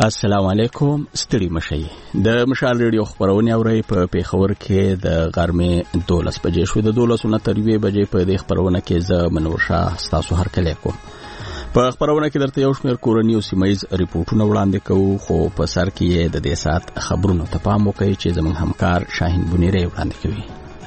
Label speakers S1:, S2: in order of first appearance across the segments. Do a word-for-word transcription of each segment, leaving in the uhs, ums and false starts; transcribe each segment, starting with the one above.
S1: السلام علیکم. ستړي مشي د مشال ریډیو خبرونه اوري په پیښور کې د غرمې دولس بجې شو. د دولس نه تر یوې بجې په دې خبرونه کې زه منور شاه تاسو هر کله کوم. په خبرونه کې درته یو شمېر کورنی او سیمایز ریپورتونه وړاندې کوو، خو په سر کې د دې سات خبرونو ته پام وکړئ چې زموږ همکار شاهین بنيري وړاندې کوي.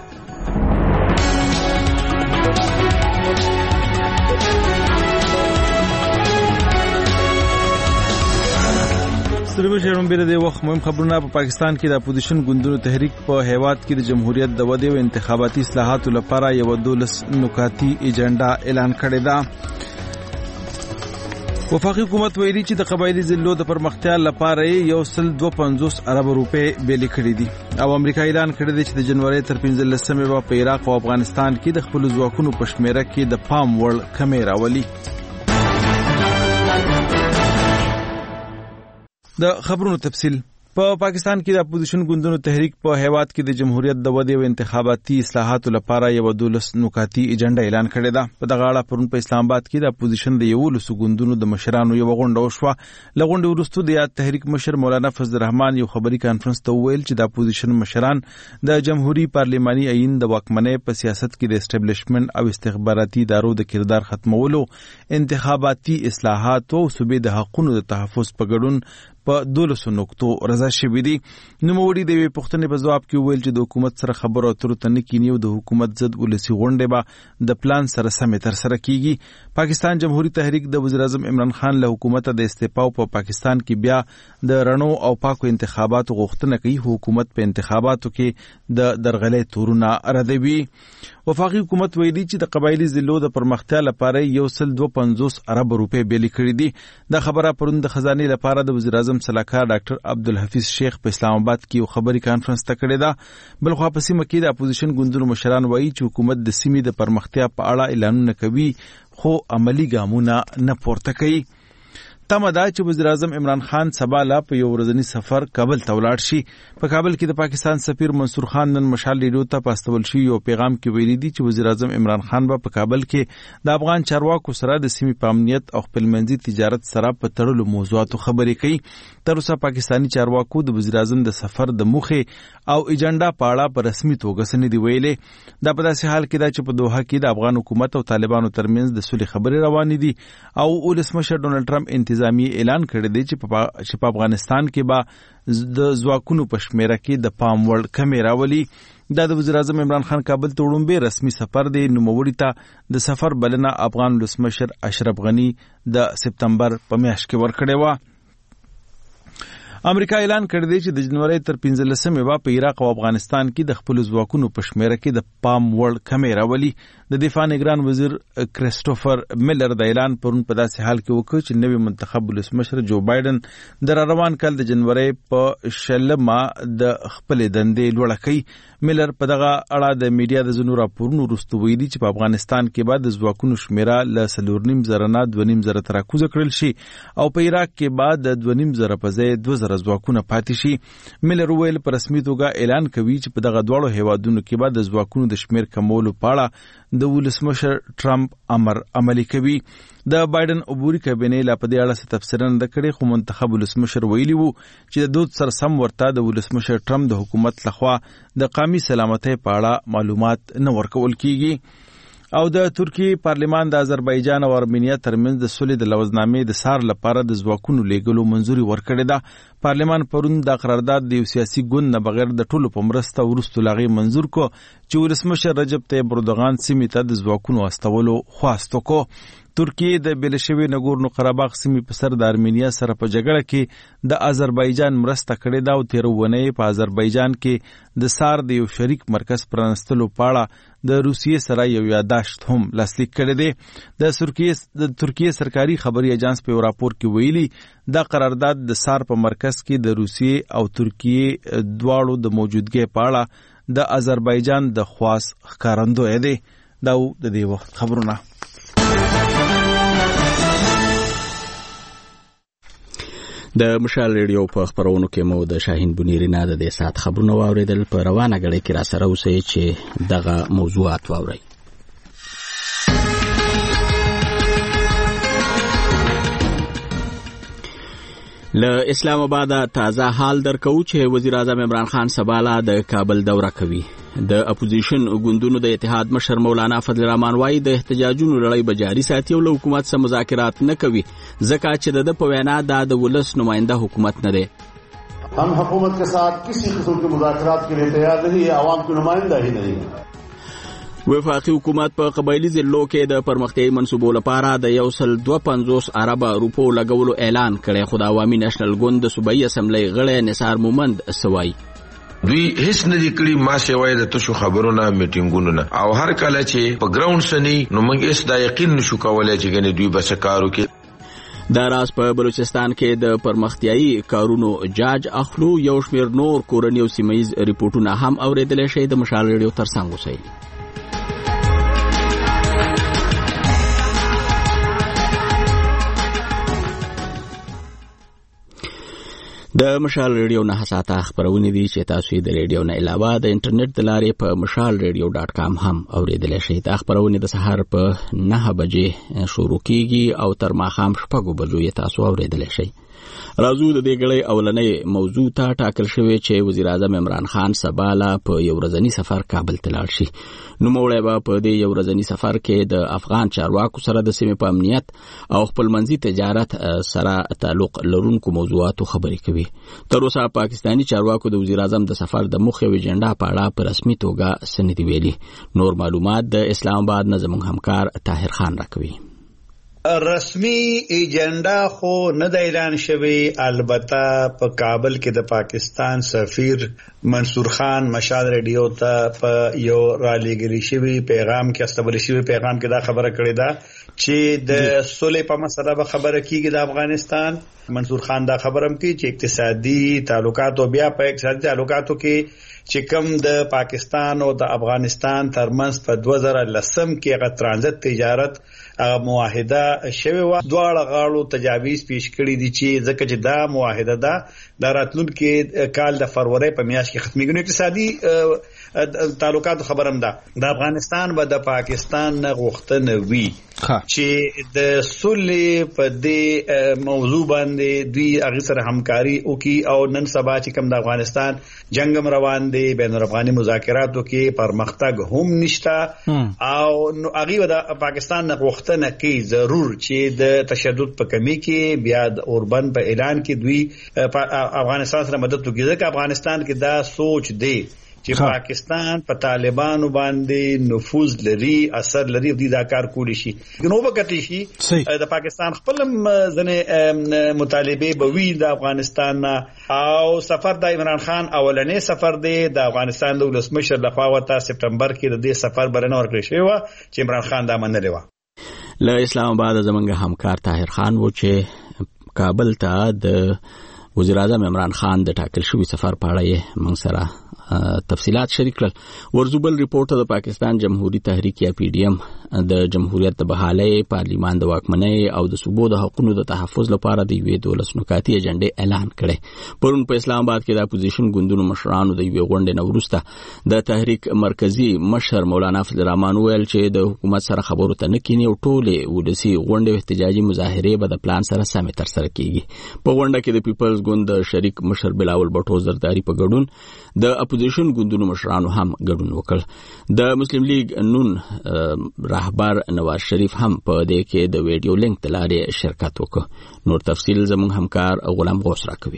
S2: سلام شهرون بیره د وخت مهم خبرونه. په پاکستان کې د اپوزیشن ګوندونو تحریک په هیواد کې د جمهوریت د ودې او انتخاباتي اصلاحاتو لپاره یو دولس نکاتی ایجنډا اعلان کړی ده. وفاقي حکومت ویلي چې د قبایلی ضلعو د پرمختیا لپاره یو سل دوه پنځوس ارب روپے بیل کړي دي، او امریکا اعلان کړی دی چې د جنوري تر پنځلسمې به په عراق او افغانستان کې د خپل ځواکونو په شمیره کې د پام وړ کمې راولي. د خبرونو تفصیل. په پاکستان کې د اپوزیشن ګوندونو تحریک په هیواد کې د جمهوریت د ودې او انتخاباتي اصلاحاتو لپاره یو دولس نکاتی ایجنډا اعلان کړی ده. په دغه اړه پرون په اسلام آباد کې د اپوزیشن د یو لسو ګوندونو د مشرانو یو غونډه وشوه. لغونډې وروسته د یاد تحریک مشر مولانا فضل الرحمن یو خبري کانفرنس ته وویل چې د اپوزیشن مشران د جمهوریت پارلماني عین د واکمنۍ په سیاست کې د اسټابلیشمنت او استخباراتي ادارو د کردار ختمولو، انتخاباتي اصلاحات او صوبې د حقوقو د تحفظ په ګډون په دولسو نقطو رضا شوي دي. نوموړي د یوې پوښتنې په ځواب کې وویل چې د حکومت سره خبرو اترو ته نه کیني او د حکومت ضد ولسي غونډې به د پلان سره سمې ترسره کیږي. پاکستان جمهوریت تحریک د وزیر اعظم عمران خان له حکومت د استعفا په پاکستان کې بیا د رڼو او پاکو انتخاباتو غوښتنه کوي. حکومت په انتخاباتو کې د درغلۍ تورونه ردوي. وفاقي حکومت ویلي چې د قبایلی ضلعو د پرمختیا لپاره یو سل دوه پنځوس ارب روپے بیل کړي دي. دا خبره پرون د خزانه لپاره د وزیر اعظم صلاحکار ډاکټر عبدالحفیظ شیخ په اسلام آباد کې یو خبري کانفرنس ته کړې ده. بل خو په سیمه کې د اپوزیشن ګوندونو مشران وایي چې حکومت د سیمې د پرمختیا په اړه اعلانونه کوي، خو عملی ګامونه نه پورته کوي. تمه ده چې وزیر اعظم عمران خان سبا لا په یو ورځنی سفر کابل ته ولاړ شي. په کابل کې د پاکستان سفیر منصور خان نن مشال ریډیو ته پاستول شي یو پیغام کې ویلي دي چې وزیر اعظم عمران خان به په کابل کې د افغان چارواکو سره د سیمې په امنیت او خپلمنځي تجارت سره په تړلو موضوعاتو خبرې کوي. تر اوسه پاکستانی چارواکو د وزیر اعظم د سفر د موخې او ایجنډا په اړه په رسمي توګه څه نه دي ویلي. دا په داسې حال کې ده چې په دوحه کې د افغان حکومت او طالبانو ترمنځ د صلح خبرې روانې دي او ولسمشر ډونالد ټرمپ انتظامی اعلان کړی دی چې په افغانستان کې به د ځواکونو په شمیره کې د پام وړ کمې راولي. دا د وزیر اعظم عمران خان کابل ته وړومبی رسمي سفر دی. نوموړي ته د سفر بلنه افغان ولسمشر اشرف غنی د سپتمبر په میاشت کې ورکړې وه. امریکا اعلان کړی دی چې د جنوري تر پنځلسمې به په عراق او افغانستان کې د خپل ځواکونو په شمیره کې د پام وړ کمې راولي. د دفاع نگران وزیر کریسټوفر میلر د اعلان پرون په داسې حال کې وکړ چې نوی منتخب ولسمشر جو بایدن د روان کال د جنوري په شلمه د خپل دندې لوړه کوي. میلر په دغه اړه د میډیا د ځینو راپورونو وروسته ویلي چې په افغانستان کې به د ځواکونو شمیره له څلور نیم زره نه دوه نیم زره ته راکوزه کړل شي او په عراق کې به د دوه نیم زره په ځای دوه زره ځواکونه پاتې شي. میلر وویل په رسمي توګه اعلان کوي چې په دغه دواړو هیوادونو کې به د ځواکونو د شمیر کمولو په اړه د ولسمشر ټرمپ امر عملی کوي. د بایدن عبوري کابینې لا په دې اړه څه تفسیر نه کړی، خو منتخب ولسمشر ویلي وو چې د دود سره سم ورته د ولسمشر ټرمپ د حکومت لخوا د قومي سلامتۍ په اړه معلومات نه ورکول کیږي. او د ترکیه پارلمان د آذربایجان او ارمینیا ترمنځ د صلح د لوزنامې د سار لپاره د ځواکونو لیږلو منځوري ورکړې ده. پارلمان پرون د قرارداد د یو سیاسي ګوند نه بغیر د ټولو په مرسته وروسته لاغې منظور کو چې ولسمشر رجب طیب اردوغان سیمې ته د ځواکونو استولو خواست وکړو. ترکیه د بیلشوي نګورنو قرهباغ سیمې په سر د ارمینیا سره په جګړه کې د آذربایجان مرسته کړې ده او تیر ونې په آذربایجان کې د سار د یو شریک مرکز پرانستلو په اړه د روسیې سره یو یاداشت هم لاسلیک کړی دی. د ترکیه د ترکیه سرکاري خبري اژانس په راپور کې ویلي دا قرارداد د سار په مرکز کې د روسیې او ترکیه دواړو د موجودګۍ په اړه د آذربایجان د خواص ښکارندوی دی. دا د دې وخت خبرونه.
S1: د مشال ریډیو په خبرونو کې مو د شاهین بنيري نه د دې سات خبرونه واوریدل. په روانه غړي کې را سره اوسئ چې دغه موضوعات واورئ. له اسلام آباد تازه حال درکو چې وزیر اعظم عمران خان سباله د کابل دوره کوي. د اپوزیشن ګوندونو د اتحاد مشر مولانا فضل الرحمن وايي د احتجاجونو لړۍ به جاري ساتي او له حکومت سره مذاکرات نه کوي ځکه چې د په وینا د ولس نماینده حکومت نه دی.
S3: हम हुकूमत के साथ किसी किस्म के मुज़ाकरात के लिए तैयार नहीं है, आवाम की नुमाइंदा ही नहीं है.
S1: وفاقي حکومت په قبایلی ضلعو کې د پرمختیايي منصوبو لپاره د یو سل دوه پنځوس اربه روپو لګولو اعلان کړی، خو د عوامي نېشنل ګوند د صوبایي اسمبلی غړی نثار مومند سوای
S4: دوی هیڅ نه دي کړي ما سیوای د تاسو خبرونه میټینګونو نه، او هر کله چې په ګراوند سني نو موږ هیڅ د یقین نشو کولای چې ګنې دوی بس کارو کې.
S1: دا راز په بلوچستان کې د پرمختیايي کارونو جاج اخلو یو شمیر نور کورنیو سیمایي ریپورتونه هم اوریدل شي. د مشال ریډیو ترڅنګ اوسئ. د مشال ریډیو نه ساته خبرونه دي چې تاسو د ریډیو نه علاوه د انټرنیټ د لارې په مشال ریډیو ډاټ کام هم اوریدل شئ. د خبرونه د سهار په نه بجې شروع کیږي او تر ماښام شپږ بجو یې تاسو اوریدل شئ. راځو د دې غړې اولنې موضوع ته ټاکل شوې چې وزیر اعظم عمران خان سباله په یو ورځنی سفر کابل ته لاړ شي. نو موړی به په دې یو ورځنی سفر کې د افغان چارواکو سره د سیمې په امنیت او خپلمنځي تجارت سره تعلق لرونکو موضوعاتو خبرې کوي. تر اوسه پاکستانی چارواکو د وزیر اعظم د سفر د مخ او ایجنډا په اړه په رسمي توګه څه نه دي ویلي. نور معلومات د اسلام آباد نه زموږ همکار طاهر خان راکوي.
S5: رسمی ایجنډا خو نه د اعلان شوی، البته په کابل کې د پاکستان سفیر منصور خان مشال ریډیو ته په یو رالېږلي شوی پیغام کې استولی شوی پیغام کې دا خبره کړې ده چې د صلح په مسله به خبره کیږي د افغانستان. منصور خان دا خبرم کوي چې اقتصادي تعلقات او بیا په اقتصادي تعلقاتو کې چې کوم د پاکستان او د افغانستان ترمنځ په دوه زره لسم کې هغه ترانزیت تجارت معاهده شوی و، دواړه غاړو تجاویز پیش کړی دي چې ځکه چې دا معاهده ده د راتلونکي کال د فروری په میاشت کې ختمېږي. اقتصادي تعلقات خبرم ده د افغانستان به د پاکستان نه غوښتنه وي چې د صلح په دې موضوع باندې دوی هغه سره همکاري وکړي او نن سبا چې کوم د افغانستان جنگ روان دي بین الافغاني مذاکراتو کې پرمختګ هم نشته او نو هغه د پاکستان نه غوښتنه کوي ضرور چې د تشدد په کمی کې بیا د اوربن په اعلان کې دوی افغانستان سره مدد وکړي ځکه افغانستان کې دا سوچ دی چې پاکستان په طالبانو باندې نفوذ لري، اثر لري، د دا کار کولی شي. نو وکړي شي د پاکستان خپل ځنې مطالبه به وي د افغانستان او سفر د عمران خان اولنې سفر دی د افغانستان د ولسمشر لخوا وته سپتمبر کې د دې سفر برنه ورکړی شوی و چې عمران خان دا منلی و.
S1: له اسلام آباد زمونږ همکار طاهر خان و چې کابل ته د وزیر اعظم عمران خان د ټاکل شوی سفر په اړه یې موږ سره تفصيلات شریک کړل. ورزوبل ریپورټ د پاکستان جمهوریت تحریک یا پی ډی ایم د جمهوریت د بحالۍ پارلیمان د واکمنۍ او د صوبو د حقوقو د تحفظ لپاره د یوې دولس نکاتي ایجنډې اعلان کړي. پرون په اسلام آباد کې د اپوزیشن ګوندونو مشرانو د یوې غونډې نه وروسته د تحریک مرکزی مشر مولانا فضل الرحمن ویل چې د حکومت سره خبرو ته نه کینی او ټولې ولسی غونډې او احتجاجي مظاهره به د پلان سره سمې تر سره کیږي. په غونډه کې د پیپلز ګوند د شریک مشر بلاول بټو زرداری په ګډون د اپوزیشن ګوندونو مشرانو هم ګډون وکړ. د مسلم لیگ نون رهبر نواز شریف هم په دې کې د ویډیو لینک د لارې شرکت وکړ. نور تفصیل زموږ همکار غلام غوث راکوي.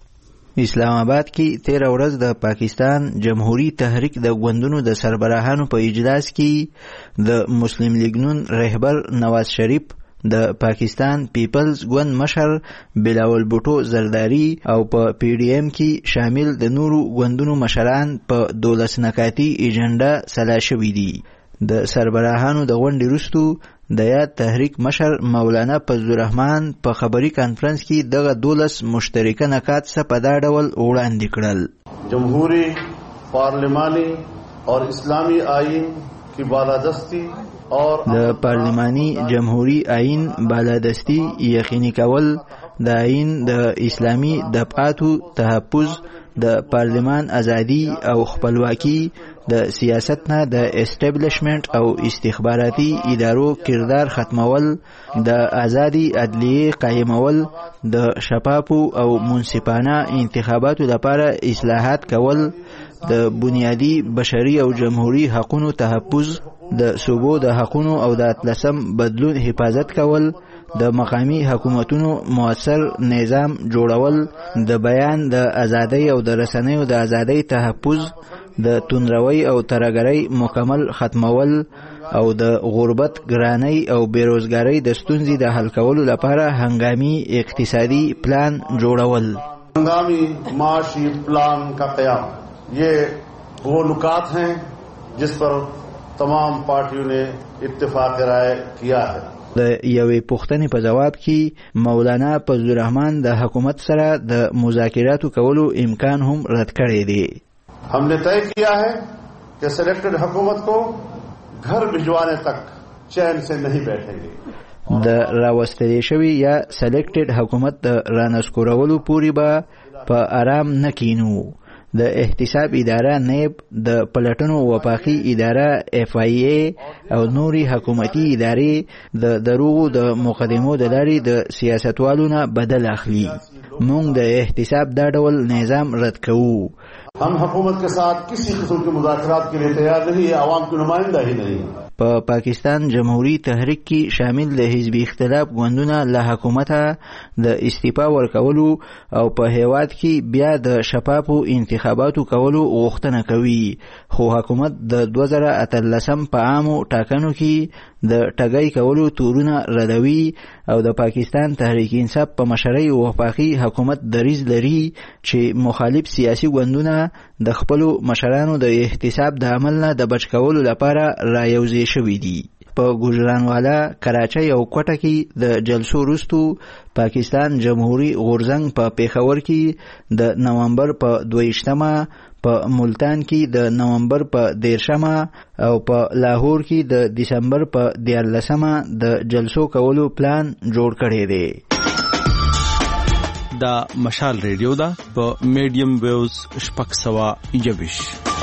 S6: اسلام آباد کې تیر ورځ د پاکستان جمهوری تحریک د ګوندونو د سربراهانو په اجلاس کې د مسلم لیگ نون رهبر نواز شریف، د پاکستان پیپلز ګوند مشر بلاول بوټو زرداری او په پی ډی ایم کې شامل د نورو ګوندونو مشران په دولس نکاتي ایجنډا سلا شوي دي. د سربراهانو د غونډې وروسته د یاد تحریک مشر مولانا فضل الرحمن په خبري کانفرنس کې دغه دولس مشترکه نکات څه په دا ډول وړاندې کړل.
S3: جمهوری پارلمانی اور اسلامی آئین کی بالادستی
S6: د پارلماني جمهوری آئین بالادستی یقیني کول د آئین د اسلامي دفعاتو تحفظ، د پارلمان ازادي او خپلواکي، د سیاست نه د اسټابلیشمنت او استخباراتي ادارو کردار ختمول، د آزادي عدلیه قائمول، د شفافو او منصفانه انتخاباتو لپاره اصلاحات کول، د بنیادی بشري او جمهوری حقوقو تحفظ، د صوبو د حقوقو او د اتلسم بدلون حفاظت کول، د مقامی حکومتونو موثر نظام جوړول، د بیان د ازادۍ او د رسنیو د ازادۍ تحفظ، د تندروي او ترهګرۍ مکمل ختمول او د غربت، ګرانۍ او بیروزګارۍ د ستونزې د حل کولو لپاره هنګامي اقتصادي پلان جوړول.
S3: हंगामी माशी प्लान का क़याम ये वो नुकात हैं जिस पर तमाम पार्टियों ने इत्तेफाक राय किया है.
S6: د یوې پوښتنې په جواب کې مولانا فضل الرحمن د حکومت سره د مذاکراتو کولو امکان هم رد کړی دی.
S3: हमने तय किया है कि सिलेक्टेड हुकूमत को घर भिजवाने तक चैन से नहीं बैठेंगे.
S6: د راوستلې شوی یا سلیکټډ حکومت د رانسکورولو پورې به په آرام نه کینو. د احتساب اداره نیب، د پلټنو وفاقي اداره اف آی ای او نوري حکومتي ادارې د دروغو د مقدمو د لارې د سیاستوالو نه بدل اخلي. موږ د احتساب دا ډول نظام رد کوو.
S3: हम हुकूमत के साथ किसी किस्म के मुज़ाकरात के लिए तैयार नहीं है. आवाम की नुमाइंदा ही नहीं.
S6: په پا پاکستان جمهوری تحریک کې شامل د حزب اختلاف ګوندونه له حکومته د استعفا ورکولو او په هیواد کې بیا د شفافو انتخاباتو کولو غوښتنه کوي، خو حکومت د دوه زره اتلسم په عامو ټاکنو کې د ټګۍ کولو تورونه ردوي او د پاکستان تحریک انصاف په مشرۍ وفاقي حکومت دریځ لري چې مخالف سیاسي ګوندونه د خپلو مشرانو د احتساب د عمل نه د بچ کولو لپاره رایوځي شوي دي. په ګوجرانوالا، کراچۍ او کوټه کې د جلسو وروستو پاکستان جمهوری غورځنګ په پیښور کې د نومبر په دویشتمه، په ملتان کې د نومبر په دیرشمه او په لاهور کې د دسمبر په دیارلسمه د جلسو کولو پلان جوړ کړی دی.
S2: دا مشال ریډیو دا په میډیم ویوز شپږ سوه یویش.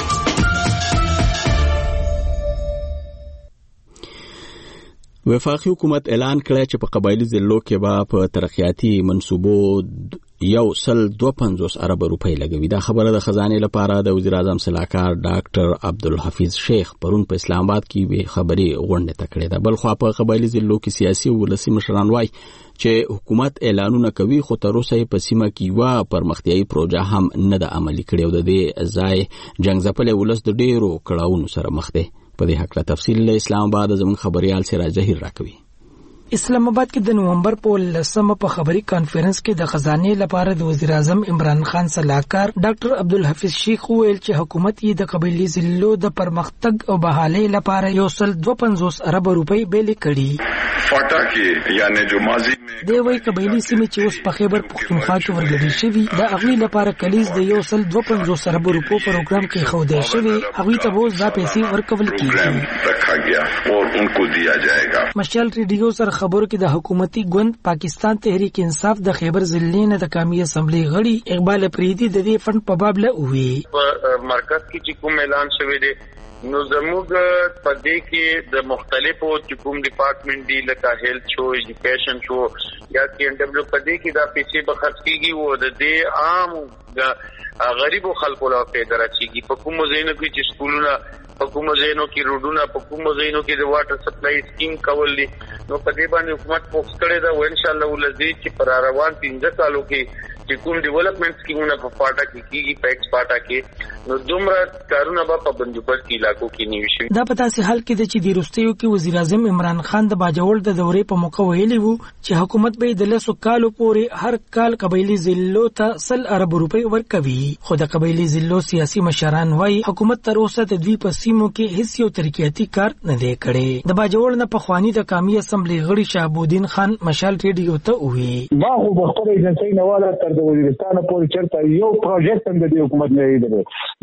S1: وفاقي حکومت اعلان کړی چې په قبایلی ضلعو کې به په ترقیاتي منصوبو یو سل دوه پنځوس ارب روپۍ لګوي. دا خبره د خزانه لپاره د وزیر اعظم صلاحکار ډاکټر عبدالحفیظ شیخ پرون په اسلام آباد کې خبري غونډه تکړه ده. بل خو په قبایلی ضلعو کې سیاسي او ولسي مشران وایي چې حکومت اعلانونه کوي خو تر اوسه په سیمه کې وا پرمختیايي پروژه هم نه د عملي کړي او د دې ځای جنگ ځپلې ولس د ډیرو کړهونو سره مخ دی. په دې حق له تفصیل له اسلام آباد زموږ خبريال سراج جهیر راکوي.
S7: اسلام آباد کې د نومبر په لسمه په خبري کانفرنس کې د خزانه لپاره د وزیر اعظم عمران خان صلاحکار ډاکټر عبدالحفیظ شیخ ویل چې حکومت یې د قبایلی ضلعو د پرمختګ او بحالۍ لپاره یو سل دوه پنځوس ارب روپۍ بیل کړي.
S8: فاټا کې یعنی جو ماضی
S7: دی وی قبایلی سیمې چې اوس په خیبر پختونخوا کې ورګډې شوي د هغوی لپاره کلیز د یو سل دوه پنځوس ارب روپو پروګرام کې ښودل شوی، هغوی ته به اوس دا پیسې ورکول کېږي
S8: رکھا گیا اور ان کو دیا جائے گا.
S7: مشال ریډیو سره خبرو کې د حکومتي ګوند پاکستان تحریک انصاف د خیبر ضلع نه د قومي اسمبلی غړي اقبال افریدي د دې فند په باب له وی
S9: په مرکز کې چې کوم اعلان شوی دی نو زموږ په دې کې د مختلفو چې کوم ډپارټمنټ دی لکه هیلث شو، ایجوکیشن شو یا کې ان ډبلیو په دې کې دا پیسې به خرڅ کیږي او د دې عام غریبو خلکو له پیدا راځي. په کومو ځایونو کې چې سکولونه، په کومو ځایونو کې روډونه، په کومو ځایونو کې د واټر سپلای سکیم کول دي، نو په دې باندې حکومت فوکس کړی دا او ان شاء الله ولزي چې پر روان پنځه کالو کې چې کوم ډیولپمنٹ سکیمونه په فاټا کې کیږي، په ایکس فاټا کې نو دومره کارونه به په بندوبست کې علاقو کې نیوي شي.
S7: دا په تاسو حال کې د چې د روستیو کې وزیر اعظم عمران خان د باجوړ د دورې په موقع ویلي وو چې حکومت به د لسو کالو پورې هر کال قبایلی ضلعو ته سل ارب روپۍ ورکوي، خو د قبایلی ضلعو سیاسي مشران وایي حکومت تر اوسه د دوی په سیمو کې هیڅ یو ترقیاتي کار نه دی کړی. د باجوړ نه په خواني د قومي اسمبلی غړي شهابالدین خان مشال ریډیو ته وی
S10: ما خو بختره ایجنسی نه والا تر د وزیرستان پورې چرته یو پروژیکټ هم د حکومت نه دی.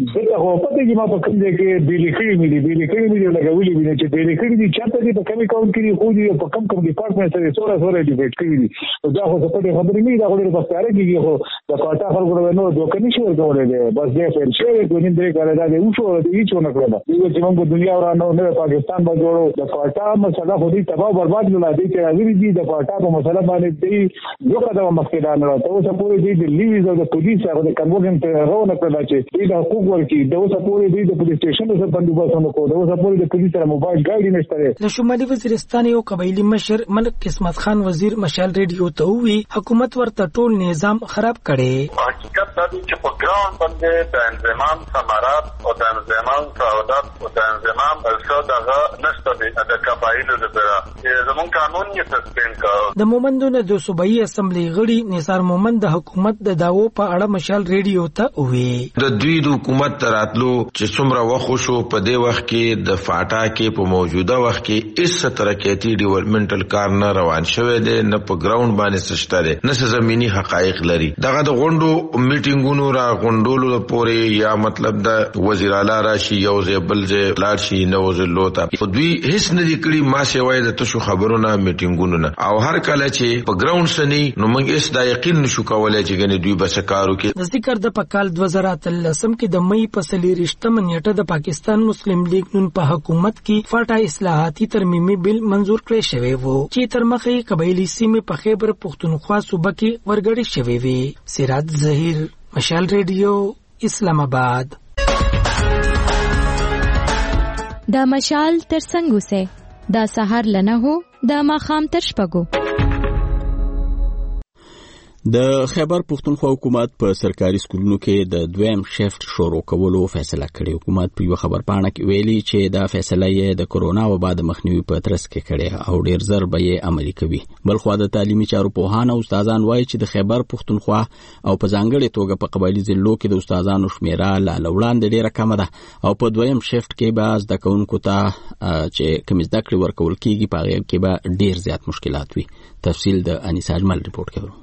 S10: دغه هو په دې ما په کوم ځای کې بیل کړی مې دی بیل کړی مې دی لګولې مې چې بیل کړی دي چاته دي په کمی کاون کې خو دي په کم کم ډپارټمنټ سره سوره سوره ډیبیټ کړی دي دا خو په دې خبرې نه دا غوډه په ستاره کې خو د پاټا خلکو نو دوه کني شو ورکولې ده بس دې فر شوی د نیم درې کال دا دې وشو د هیڅ ونه کړل دی چې موږ دنیا ورانه نه پاکستان باندې جوړو د پاټا مسله خو دې تباہ برباد نه لادي چې راځي دي د پاټا په مسله باندې دې یو قدم مخکې نه راته اوس په دې د لیویز او د پولیس هغه د کنورژن ته راونه کړل چې دې د حقوق ورکی د اوس په دې د پولیس سټیشن سره بندوبست کو د اوس په دې د پولیس سره موبایل ګاډي نشته
S7: د شمالي وزیرستان یو قبایلی مشر ملک قسمت خان وزیر مشال ریډیو ته وی حکومت ورته ټول نظام خراب کړي
S9: حقیقت دا دی چې په ګراوند باندې د انضمام ثمرات او د انضمام سعادت او د انضمام څه دغه نشته دی د قبایلو لپاره زمون قانون یې تسلیم کړ
S7: د مومندونو د صوبایي اسمبلی غړي نثار مومند د حکومت د داوو په اړه مشال ریډیو ته وی
S4: د دوی د حکومت تراتلو چې څومره وخت شو په دې وخت کې د فاټا کې په موجوده وخت کې هیڅ ترقیاتي ډیولپمنټل کار نه روان شوی دی نه په ګراوند باندې سشته دی نه زمینی حقایق لري دغه د غونډو میټینګونو را غونډولو پورې یا مطلب د وزیر اعلی راشي یو ځای بل ځای لاړ شي نو وزلوتا دوی هیڅ نه دی کړی ما سیوای د تاسو خبرونه میټینګونو نه او هر کله چې په ګراوند سني نو موږ هیڅ د یقین نشو کولای چې ګنې دوی بس کارو کې
S7: د ذکر د پکال دوه زره اتلسم کې د مئی په څلېرویشتمه نیټه د پاکستان مسلم لیگ نن په حکومت کې فاټا اصلاحاتي ترمیمي بل منظور کړی شوی وو چې تر مخې قبایلی سیمې په خیبر پختونخوا صوبه کې ورګړی شوی وي سراج ظهیر مشال ریډیو اسلام آباد
S11: دا مشال تر څنګه سه دا سحر لنه هو دا ماخام تر شپګو
S1: د خیبر پختونخوا حکومت په سرکاري سکولونو کې د دویم شفت شروع کولو فیصله کړې حکومت په یو خبر پاڼه کې ویلي چې دا فیصله یې د کورونا وبا د مخنیوي په ترڅ کې کړې او ډیر زر به یې عملي کوي بل خو د تعلیمي چارو پوهان او استادان وایي چې د خیبر پختونخوا او په ځانګړي توګه په قبایلی ضلعو کې د استادانو شمیره لا وړاندې ډیره کمه ده او په دویم شفت کې به زده کوونکو ته چې کوم زده کړې ورکول کیږي په هغه کې به ډیر زیات مشکلات وي تفصیل د انیس اجمل ریپورت کوي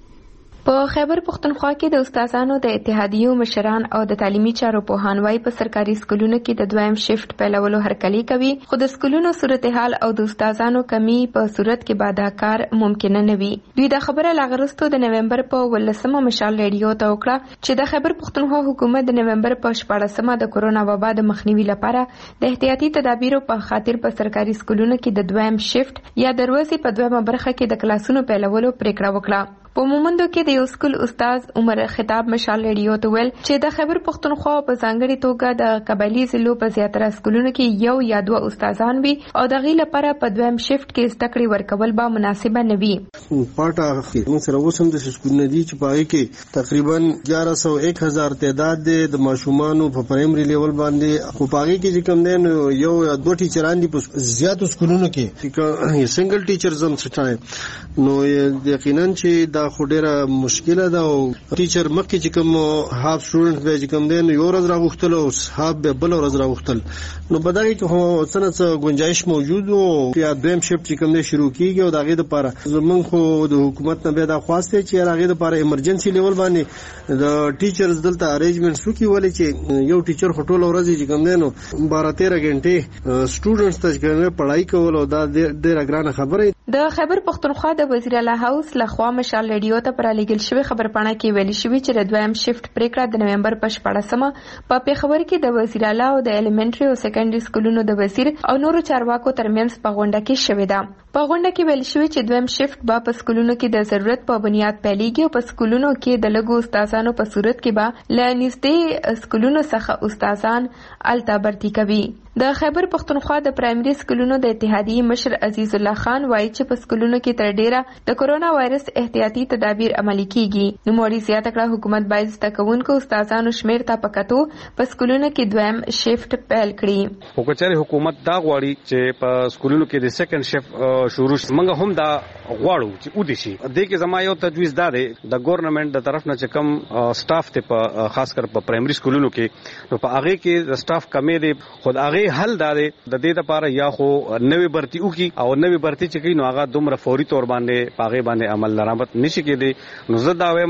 S12: په خیبر پختونخوا کې د استادانو د اتحادیو مشران او د تعلیمي چارو پوهان وايي په سرکاري سکولونو کې د دویم شفت پیلولو هرکلی کوي خو د سکولونو صورتحال او د استادانو کمی په صورت کې بادا کار ممکن نه وي دوی د خبره لاغرستو د نومبر په ولسمه مشال ریډیو ته وکړه چې د خیبر پختونخوا حکومت د نومبر په شپاړسمه د کورونا وبا د مخنیوي لپاره د احتیاطي تدابیرو په خاطر په سرکاري سکولونو کې د دویم شفت یا دروازې په دویمه برخه کې د کلاسونو پیلولو پریکړه وکړه په مومندو کې د یو سکول استاد عمر خطاب مشال ریډیو ته ویل چې د خیبر پختونخوا په ځانګړي توګه د قبایلی ضلعو په زیاتره سکولونو کې یو یا دوه استادان وي او د غي لپاره په دویم شفت کې زده کړې ورکول به مناسبه نه وي
S13: پاټا موږ سره اوسم د سکولونو دي چې پای کې تقریبا یازده سوه یک هزار تعداد د ماشومانو په پرایمري لیول باندې خو پای کې چې کوم دین یو یا دوه ټیچران دي په زیاتو سکولونو کې چې سنگل ټیچر زم څټای نو یقینا چې دا خو ډیره مشکله ده او ټیچر مکه چې کوم هاف سټوډنټ به چې کوم دین یو ورځ راغختل او هاف به بل ورځ راغختل نو بدای کې هو څنګه گنجائش موجود او یا دویم شپ چې کوم دی شروع کیږي او دغه لپاره زمونږ خو د حکومت نه به دا خواسته چې هغه لپاره ایمرجنسي لیول باندې د ټیچرز دلته ارینجمنټس وکي ولې چې یو ټیچر هټول ورځ چې کوم دین بارہ تیرہ غنټه سټوډنټس ته څنګه پڑھائی کول او دا ډیره ګرانه خبره
S12: د خیبر پختونخوا د وزیر اعلی هاوس لخوا مشال ریډیو ته پر لګل شوی خبرپاڼه کې ویل شوی چې د دویم شفت پریکړه د نومبر په شپاړسمه په پیښور کې د وزیر اعلی او د الیمنټری او سیکنډري سکولونو د وزیر او نورو چارواکو ترمنځ په غونډه کې شوې ده په غونډه کې ویل شوی چې دویم شفت به په سکولونو کې د ضرورت په بنیاد پیلېږي او په سکولونو کې د لګو استادانو په صورت کې به ل نږدې سکولونو څخه استادان الته برتی کوي د خیبر پختونخوا د پرایمري سکولونو د اتحادیې مشر عزیز الله خان وایي چې په سکولونو کې تر ډیره د کورونا وایرس احتیاطي تدابیر عملي کیږي نو موري زیاته کړه حکومت باید زده کوونکو استادانو شمیر ته پکاتو په سکولونو کې دویم شفت پیل کړي
S14: حکومت حکومت دا غواړي چې په سکولونو کې د سیکنډ شفت شروع شي موږ هم دا غواړو چې ودی شي د دې کې زما یو تجویز دا دی د ګورنمنت د طرف نه چې کم سټاف ته په خاص کر په پرایمري سکولونو کې نو په هغه کې د سټاف کمې دي خود هغه حل دا دی د دې لپاره یا خو نوې برتی وکي او نوې برتی چې کوي نو هغه دومره فوري تور باندې پاغه باندې عمل درآمد نشي کېدی نو زه دا وایم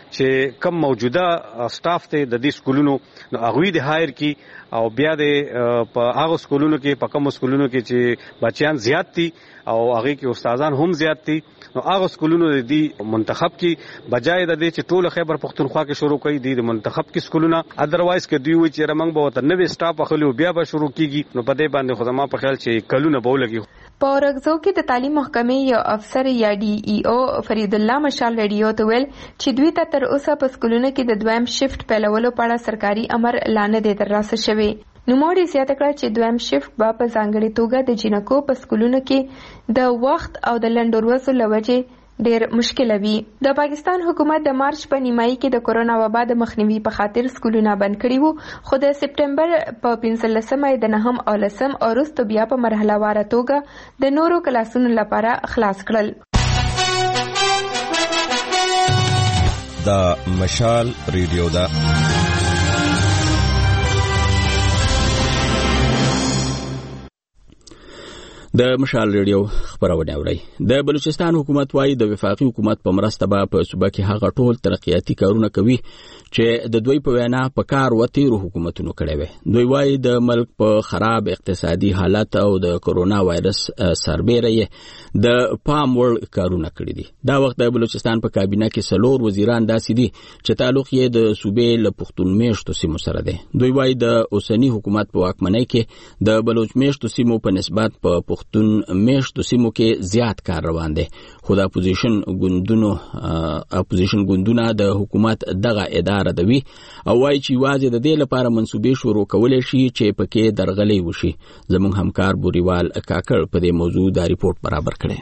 S14: چې کم موجوده سټاف ته د دې سکولونو هغوی د هایر کی او بیا د په هغه سکولونو کې په کوم سکولونو کې چې بچیان زیات دي او هغه کې استادان هم زیات دي نو هغه سکولونو د دې منتخب کې بجای د دې چې ټول خیبر پختونخوا کې شروع کړي د منتخب کې سکولونه ادروایز کې دوی وي چې رمنګ به وته نوې سټاف اخلي بیا به شروع کیږي نو په دې باندې خو زما په خیال چې کلونه به ولګي.
S12: په ورغزو کې د تعلیم محکمې یو افسر یا ډي ای او فرید الله مشال ریډیو ته ویل چې دوی ته تر اوسه په سکولونو کې د دویم شفت پیلولو په اړه سرکاري امر لانه دی ترلاسه شوی. نوموړي زیاته کړه چې دویم شفت به په ځانګړې توګه د جنکو په سکولونو کې د وخت او د لنډ ورځو له وجې ډېر مشکل وي. د پاکستان حکومت د مارچ په نیمایي کې د کورونا وبا د مخنیوي په خاطر سکولونه بند کړي وو خو د سپټمبر په پنځلسمه د نهم او لسم او وروسته بیا په مرحله واره توګه د نورو کلاسونو لپاره خلاص کړل.
S15: دا مشال ریډیو دا
S1: د مشال ریډیو خبرونه اوري. د بلوچستان حکومت وايي د وفاقي حکومت په مرسته به په صوبه کې هغه ټول ترقیاتي کارونه کوي چې د دوی په وینا په کار وتیرو حکومتونو کړي وي. دوی وايي د ملک په خراب اقتصادي حالت او د کورونا وایرس سربېره د پام وړ کارونه کړي دي. دا وخت د بلوچستان په کابینه کې څلور وزیران داسې دي چې تعلق یې د صوبې له پښتون میشتو سیمو سره دی. دوی وايي د اوسنی حکومت په واکمنۍ کې د بلوچ میشتو سیمو په نسبت په پښتون میشتو سیمو کې زیات کار روان دی خو د اپوزیشن ګوندونو اپوزیشن ګوندونه د حکومت دغه اداره دوی او وايي چې واځي د دې لپاره منسوبې شروع کولای شي چې پکې درغلي وشي. زموږ همکار بوريوال کاکړ په دې موضوع دا ریپورت برابر کړي.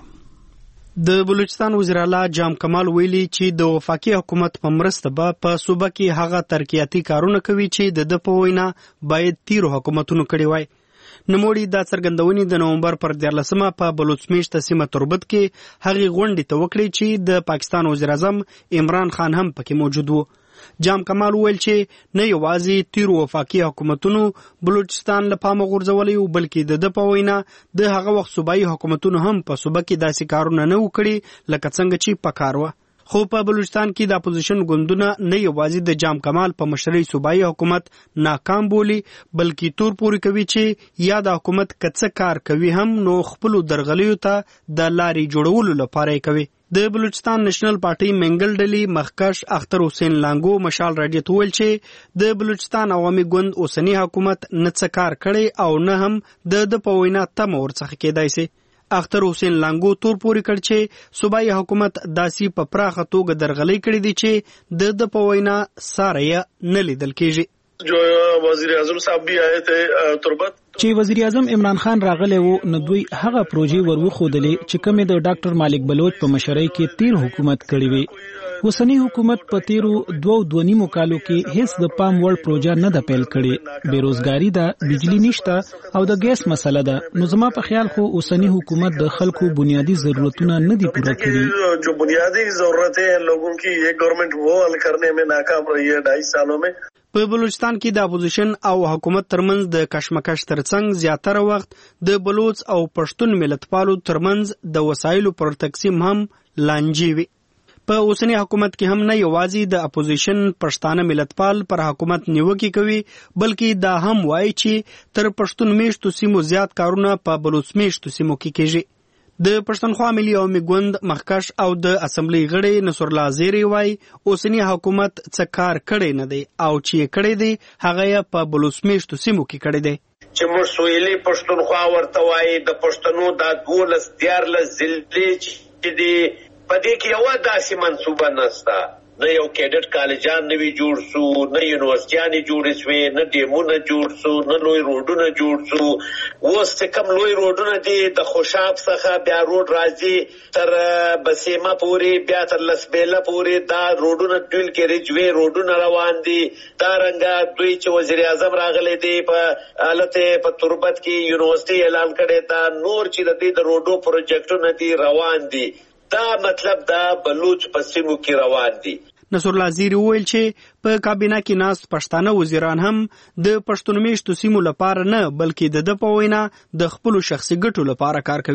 S16: د بلوچستان وزیر اعلی جام کمال ویلي چې د وفاقي حکومت په مرسته به په صوبه کې هغه ترقیاتي کارونه کوي چې د په وینا باید تیرو حکومتونو کړي وای. نوموړي دا څرګندونې د نومبر پر دیارلسمه په بلوچ میشته سیمه تربت کې هغې غونډې ته وکړې چې د پاکستان وزیر اعظم عمران خان هم پکې موجود و. جام کمال ویل چې نه یوازې تیرو وفاقي حکومتونو بلوچستان له پامه غورځولی و بلکې د ده په وینا د هغه وخت صوبایي حکومتونو هم په صوبه کې داسې کارونه نه و کړي لکه څنګه چې پکار وه. خو په بلوچستان کې د اپوزیشن ګوندونه نه یوازې د جام کمال په مشرۍ صوبایي حکومت ناکام بولي بلکې تور پورې کوي چې یا د حکومت کڅه کار کوي هم نو خپلو درغلیو ته د لارې جوړولو لپاره یې کوي. د بلوچستان نېشنل پارټي منګل ډلې مخکش اختر حسین لانګو مشال راډیو ته ویل چې د بلوچستان عوامي ګوند اوسنی حکومت نه څه کار کړی او نه هم د د په وینا تمه ورڅخه کېدای سي. اختر حسین لانګو تور پورې کړ چې صوبایي حکومت داسې په پراخه توګه درغلي کړې دي چې د د په وینا ساره یې نه لیدل کېږي.
S17: جو وزیر اعظم صاحب بھی آئے تھے تربت
S18: چې وزیر اعظم عمران خان راغلی وو نو دوی هغه پروژې ورخودلې چې کومې د ډاکټر مالک بلوچ په مشرۍ کې تیر حکومت کړې وي. اوسنی حکومت په تیرو دوو دوه نیمو کالو کې هیڅ د پام وړ پروژه نه ده پیل کړې. بیروزګاری ده، بجلی نشته او د ګیس مسله ده. نو زما په خیال خو اوسنی حکومت د خلکو بنیادی ضرورتونه نه دي پوره کړي.
S17: جو بنیادی ضرورتیں ہیں لوگوں کی یہ گورنمنٹ وہ حل کرنے میں ناکام رہی ہے ڈھائی سالوں میں.
S16: په بلوچستان کې د اپوزیشن او حکومت ترمنځ د کشمکش ترڅنګ زیاتره وخت د بلوچ او پښتون ملتپالو ترمنځ د وسایلو پر تقسیم هم لانجې وي. په اوسنی حکومت کې هم نه یوازې د اپوزیشن پښتانه ملتپال پر حکومت نیوکې کوي بلکې دا هم وایي چې تر پښتون میشتو سیمو زیات کارونه په بلوچ میشتو سیمو کې کېږي. د پښتونخوا ملي عوامي ګوند مخکش او د اسمبلی غړی نصر الله زیری وایي اوسنی حکومت څه کار کړی نه دی او چې کړی دی هغه یې په بلوچ میشتو سیمو کې کړی دی.
S19: چې موږ سویلي پښتونخوا ورته وایي د پښتنو دا دولس دیارلس ضلعې چې دي په دې کې یوه داسې منصوبه نشته. نه یو کیډټ کالجان نوي جوړ سو، نه یونیورسټیانې جوړې سوې، نه ډیمونه جوړ سو، نه لوی روډونه جوړ سو. اوس چې کوم لوی روډونه دي د خوشاب څخه بیا روډ راځي تر بسیمه پورې بیا تر لسبیله پورې دا روډونه ټول کې ریجوي روډونه روان دي. دا رنګه دوی چې وزیر اعظم راغلی دی په حالت په تربت کې یونیورسټي اعلان کړی دا نور چې د دې د روډو پروجیکټونه دي روان دي. دا مطلب دا بلوچ په سیمو کې روان دي.
S16: نصر الله زیری ویل چې په کابینه کې ناست پښتانه وزیران هم د پښتون میشتو سیمو لپاره نه بلکې د د په وینا د خپلو شخصي ګټو لپاره کار کوي.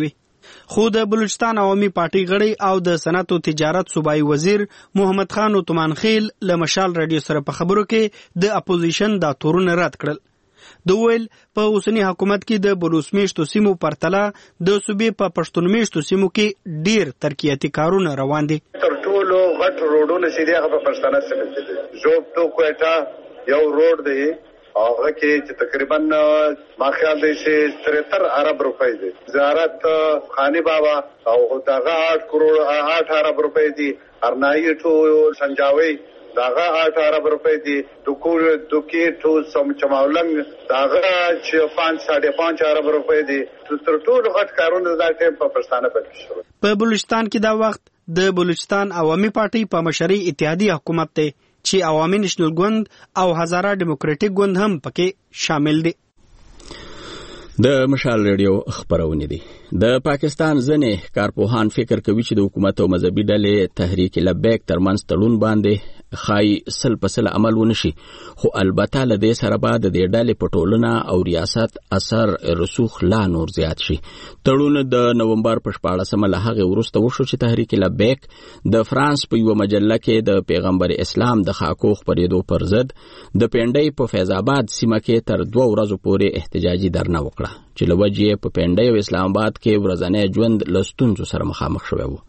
S16: خو د بلوچستان عوامي پارټي غړي او د صنعت او تجارت صوبایي وزیر محمد خان عثمان خیل له مشال رادیو سره په خبرو کې د اپوزیشن دا تورونه رد کړل. د ویل په اوسنی حکومت کې د بلوچ میشتو سیمو پرتله د صوبې په پښتون میشتو سیمو کې ډیر ترقیاتي کارونه روان دي.
S20: تر ټولو غټ روډونه چې دی هغه په پښتانه سیمه کې دي. جوب تو کوټا یو روډ دی هغه کې چې تقریبا ما خیال دی چې تریتر ارب روپۍ دي. زیارت خانی بابا او دغه آٹھ کروڑ آٹھ ارب روپۍ دي. ارنایی ټو سنجاوي داغه آٹھ ارب روپۍ دي. دکور دکی ټو سم چماولنګ داغه چې پانچ ساڑھے پانچ ارب روپۍ دي. تر ټولو غټ کارونه دا ټیم په پښتانه کې شروع.
S16: په بلوچستان کې دا وخت د بلوچستان عوامي پارټي په مشرۍ اتحادیه حکومت ته چې عوامي نېشنل ګوند او هزاره ډیموکراټیک ګوند هم پکې شامل دي.
S1: د مشال ریډیو خبرونه دي. د پاکستان ځنې کارپوهان فکر کوي چې د حکومت او مذهبي ډلې تحریک لبیک ترمنځ تړون باندې خای سل پسل عمل ونشي، خو البته له دې سره بعد د ډلې په ټولنه او ریاست اثر رسوخ لا نور زیات شي. تړون د نومبر په شپاړسمه له هغه وروسته وشو چې تحریک لبیک د فرانس په یو مجله کې د پیغمبر اسلام د خاکو خبرېدو پر ضد د پنډۍ په فیض آباد سیمه کې تر دوه ورځو پورې احتجاجي درنه وکړه چې لوجې په پنډۍ او اسلام آباد کې ورځنی ژوند له ستونزو سره مخامخ شوی وو.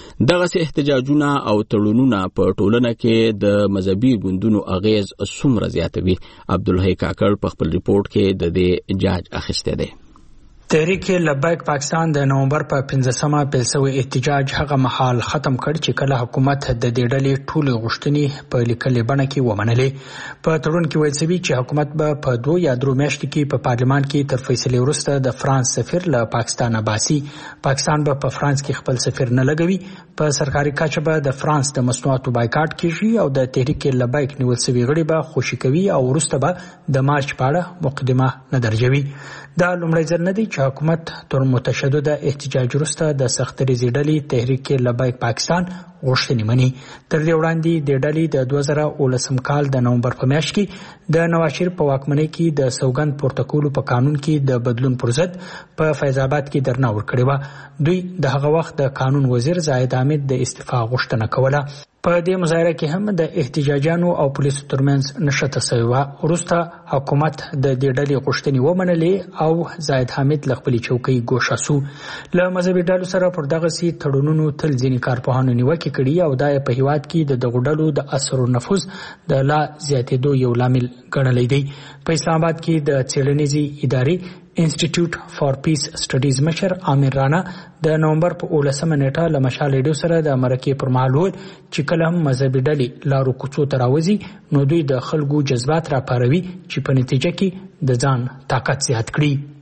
S1: دغه احتجاجونه او تړونونه په ټولنه کې د مذهبي ګوندونو اغیز څومره زیاتوي؟ عبدالحی کاکړ په خپل ریپورت کې د دې جاج اخیسته دی.
S21: تحریک لبیک پاکستان د نومبر په پنځمه پیل شوی احتجاج هغه مهال ختم کړ چې کله حکومت د دې ډلې ټولې غوښتنې په لیکلې بڼه کې ومنلې. په تړون کې ویل شوی چې حکومت به په دوه یا درو میاشتو کې په پارلمان کې تر فیصلې وروسته د فرانس سفیر له پاکستان باسي. پاکستان به په فرانس کې خپل سفیر نه لګوي. په سرکاري کچه به د فرانس د مصنوعاتو بایکاټ کیږي او د تحریک لبیک نیول شوی غړي به خوشي کوي او وروسته به د مارچ په اړه مقدمه نه درجوي. دا لومړی ځل نه دی چې حکومت تر متشدد احتجاج وروسته د سختریزې ډلې تحریک لبیک پاکستان غوښتنې مني. تر دې وړاندې د ډلې د دوه زره اوولسم کال د نومبر په میاشت کې د نواز شریف په واکمنۍ کې د سوګند پورته کولو په قانون کې د بدلون پر ضد په فیض آباد کې درنه ورکړې وه. دوی د هغه وخت د قانون وزیر زاهد حامد د استعفا غوښتنه کوله. په دې مظاهره کې هم د احتجاجانو او پولیسو ترمنځ نښته شوې وه. وروسته حکومت د دې ډلې غوښتنې ومنلې او زاهد حامد له خپلې چوکۍ ګوښه سو. له مذهبي ډلو سره پر دغسې تړونونو تل ځینې کارپوهانو نیوکې کړي او دا په هیواد کې د دغو ډلو د اثر و نفوذ د لا زیاتېدو یو لامل ګڼلی دی. په اسلام آباد کې د څېړنیزې ادارې انسټیټیوټ فار پیس سټډیز مشر عامر رانا د نومبر په اوولسمه نیټه له مشال ریډیو سره د مرکې پر مهال وویل چې کله هم مذهبي ډلې لارو کوڅو ته راوځي نو دوی د خلکو جذبات راپاروي چې په نتیجه کې د ځان طاقت زیات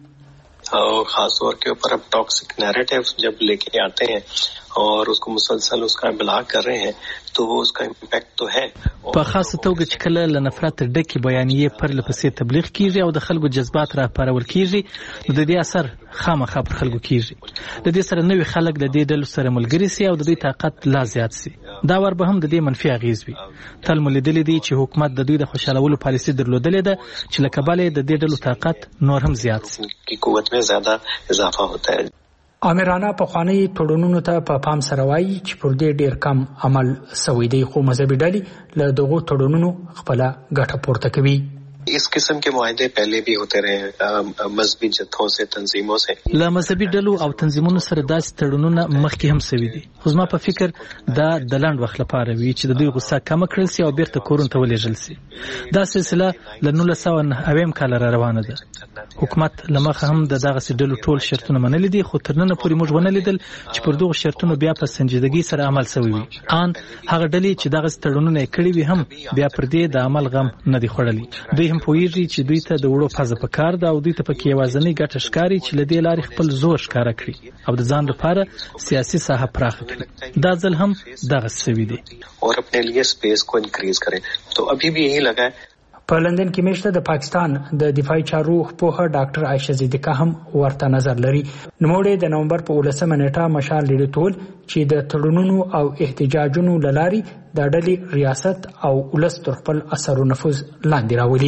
S21: کړي.
S22: اور خاص طور کے اوپر اب ٹاکسک نیریٹو جب لے کے آتے ہیں اور اس کو مسلسل اس کا ابلاغ کر رہے ہیں تو وہ اس کا امپیکٹ تو ہے.
S23: په خاصه توګه چې کله له نفرت ډکې بیانیې پر لپسې تبلیغ کیږي او د خلکو جذبات راپارول کیږي نو د دې اثر خامخا پر خلکو کیږي. د دې سره نوې خلک د دې ډلو سره ملګري سي او د دې طاقت لا زیات سي. دا ور به هم د دې منفي اغیز وي. تل ملیدل دي چې حکومت د دوی د خوشالولو پالیسي درلودلې ده چې لکه بلې د دې ډلو طاقت نور هم زیات سي.
S22: کی قوت میں زیادہ اضافہ ہوتا ہے.
S21: عامرانه په خوانی تړونونو ته په پام سره وایي چې پر دې ډیر کم عمل شوی دی، خو مذهبي ډلې له دغو تړونونو خپل ګټه پورته کوي.
S22: اس قسم کے معاہدے پہلے بھی ہوتے رہے مذہبی جتھوں سے تنظیموں سے.
S23: له مذهبي ډلو او تنظیمونو سره داسې تړونونه مخکې هم شوي دي، خو زما په فکر دا د لنډ وخت لپاره وي چې د دوی غوسه کم کړل سي او بیرته کورونو ته ولېږل سي. دا سلسله له نولس سوه نهه اویم کال را روانه ده. حکومت لمخه هم د دغه ډلو ټول شرطونه منلي دي، خو تر نن پورې موږ ونه لیدل چې پر دغه شرطونو بیا په سنجیدګۍ سره عمل شوی وي. ان هغه ډلې چې دغه تړونونه کړي وي هم بیا پر دې د عمل غم نه دي خوړلي. دوی هم پوهیږي چې دوی ته د وړو پزه په کار ده او دوی ته پکې یوازنۍ ګټه ښکاري چې له دې لارې خپل زور ښکاره کړي او د ځان لپاره سیاسي ساحه پراخه کړي. دا ځل هم دغه سوي دي
S22: اور اپنے لیے سپیس کو انکریز کریں. تو ابھی بھی یہی لگا ہے.
S21: په لندن کې میشته د پاکستان د دفاعي چارو پوهه ډاکټر عائشه زیدکا هم ورته نظر لري. نوموړی د نومبر په اوولسمه نیټه مشال لیدل تول چې د تړونونو او احتجاجونو لاري د ډلې ریاست او ولس تر خپل اثر او نفوذ لاندې راولي.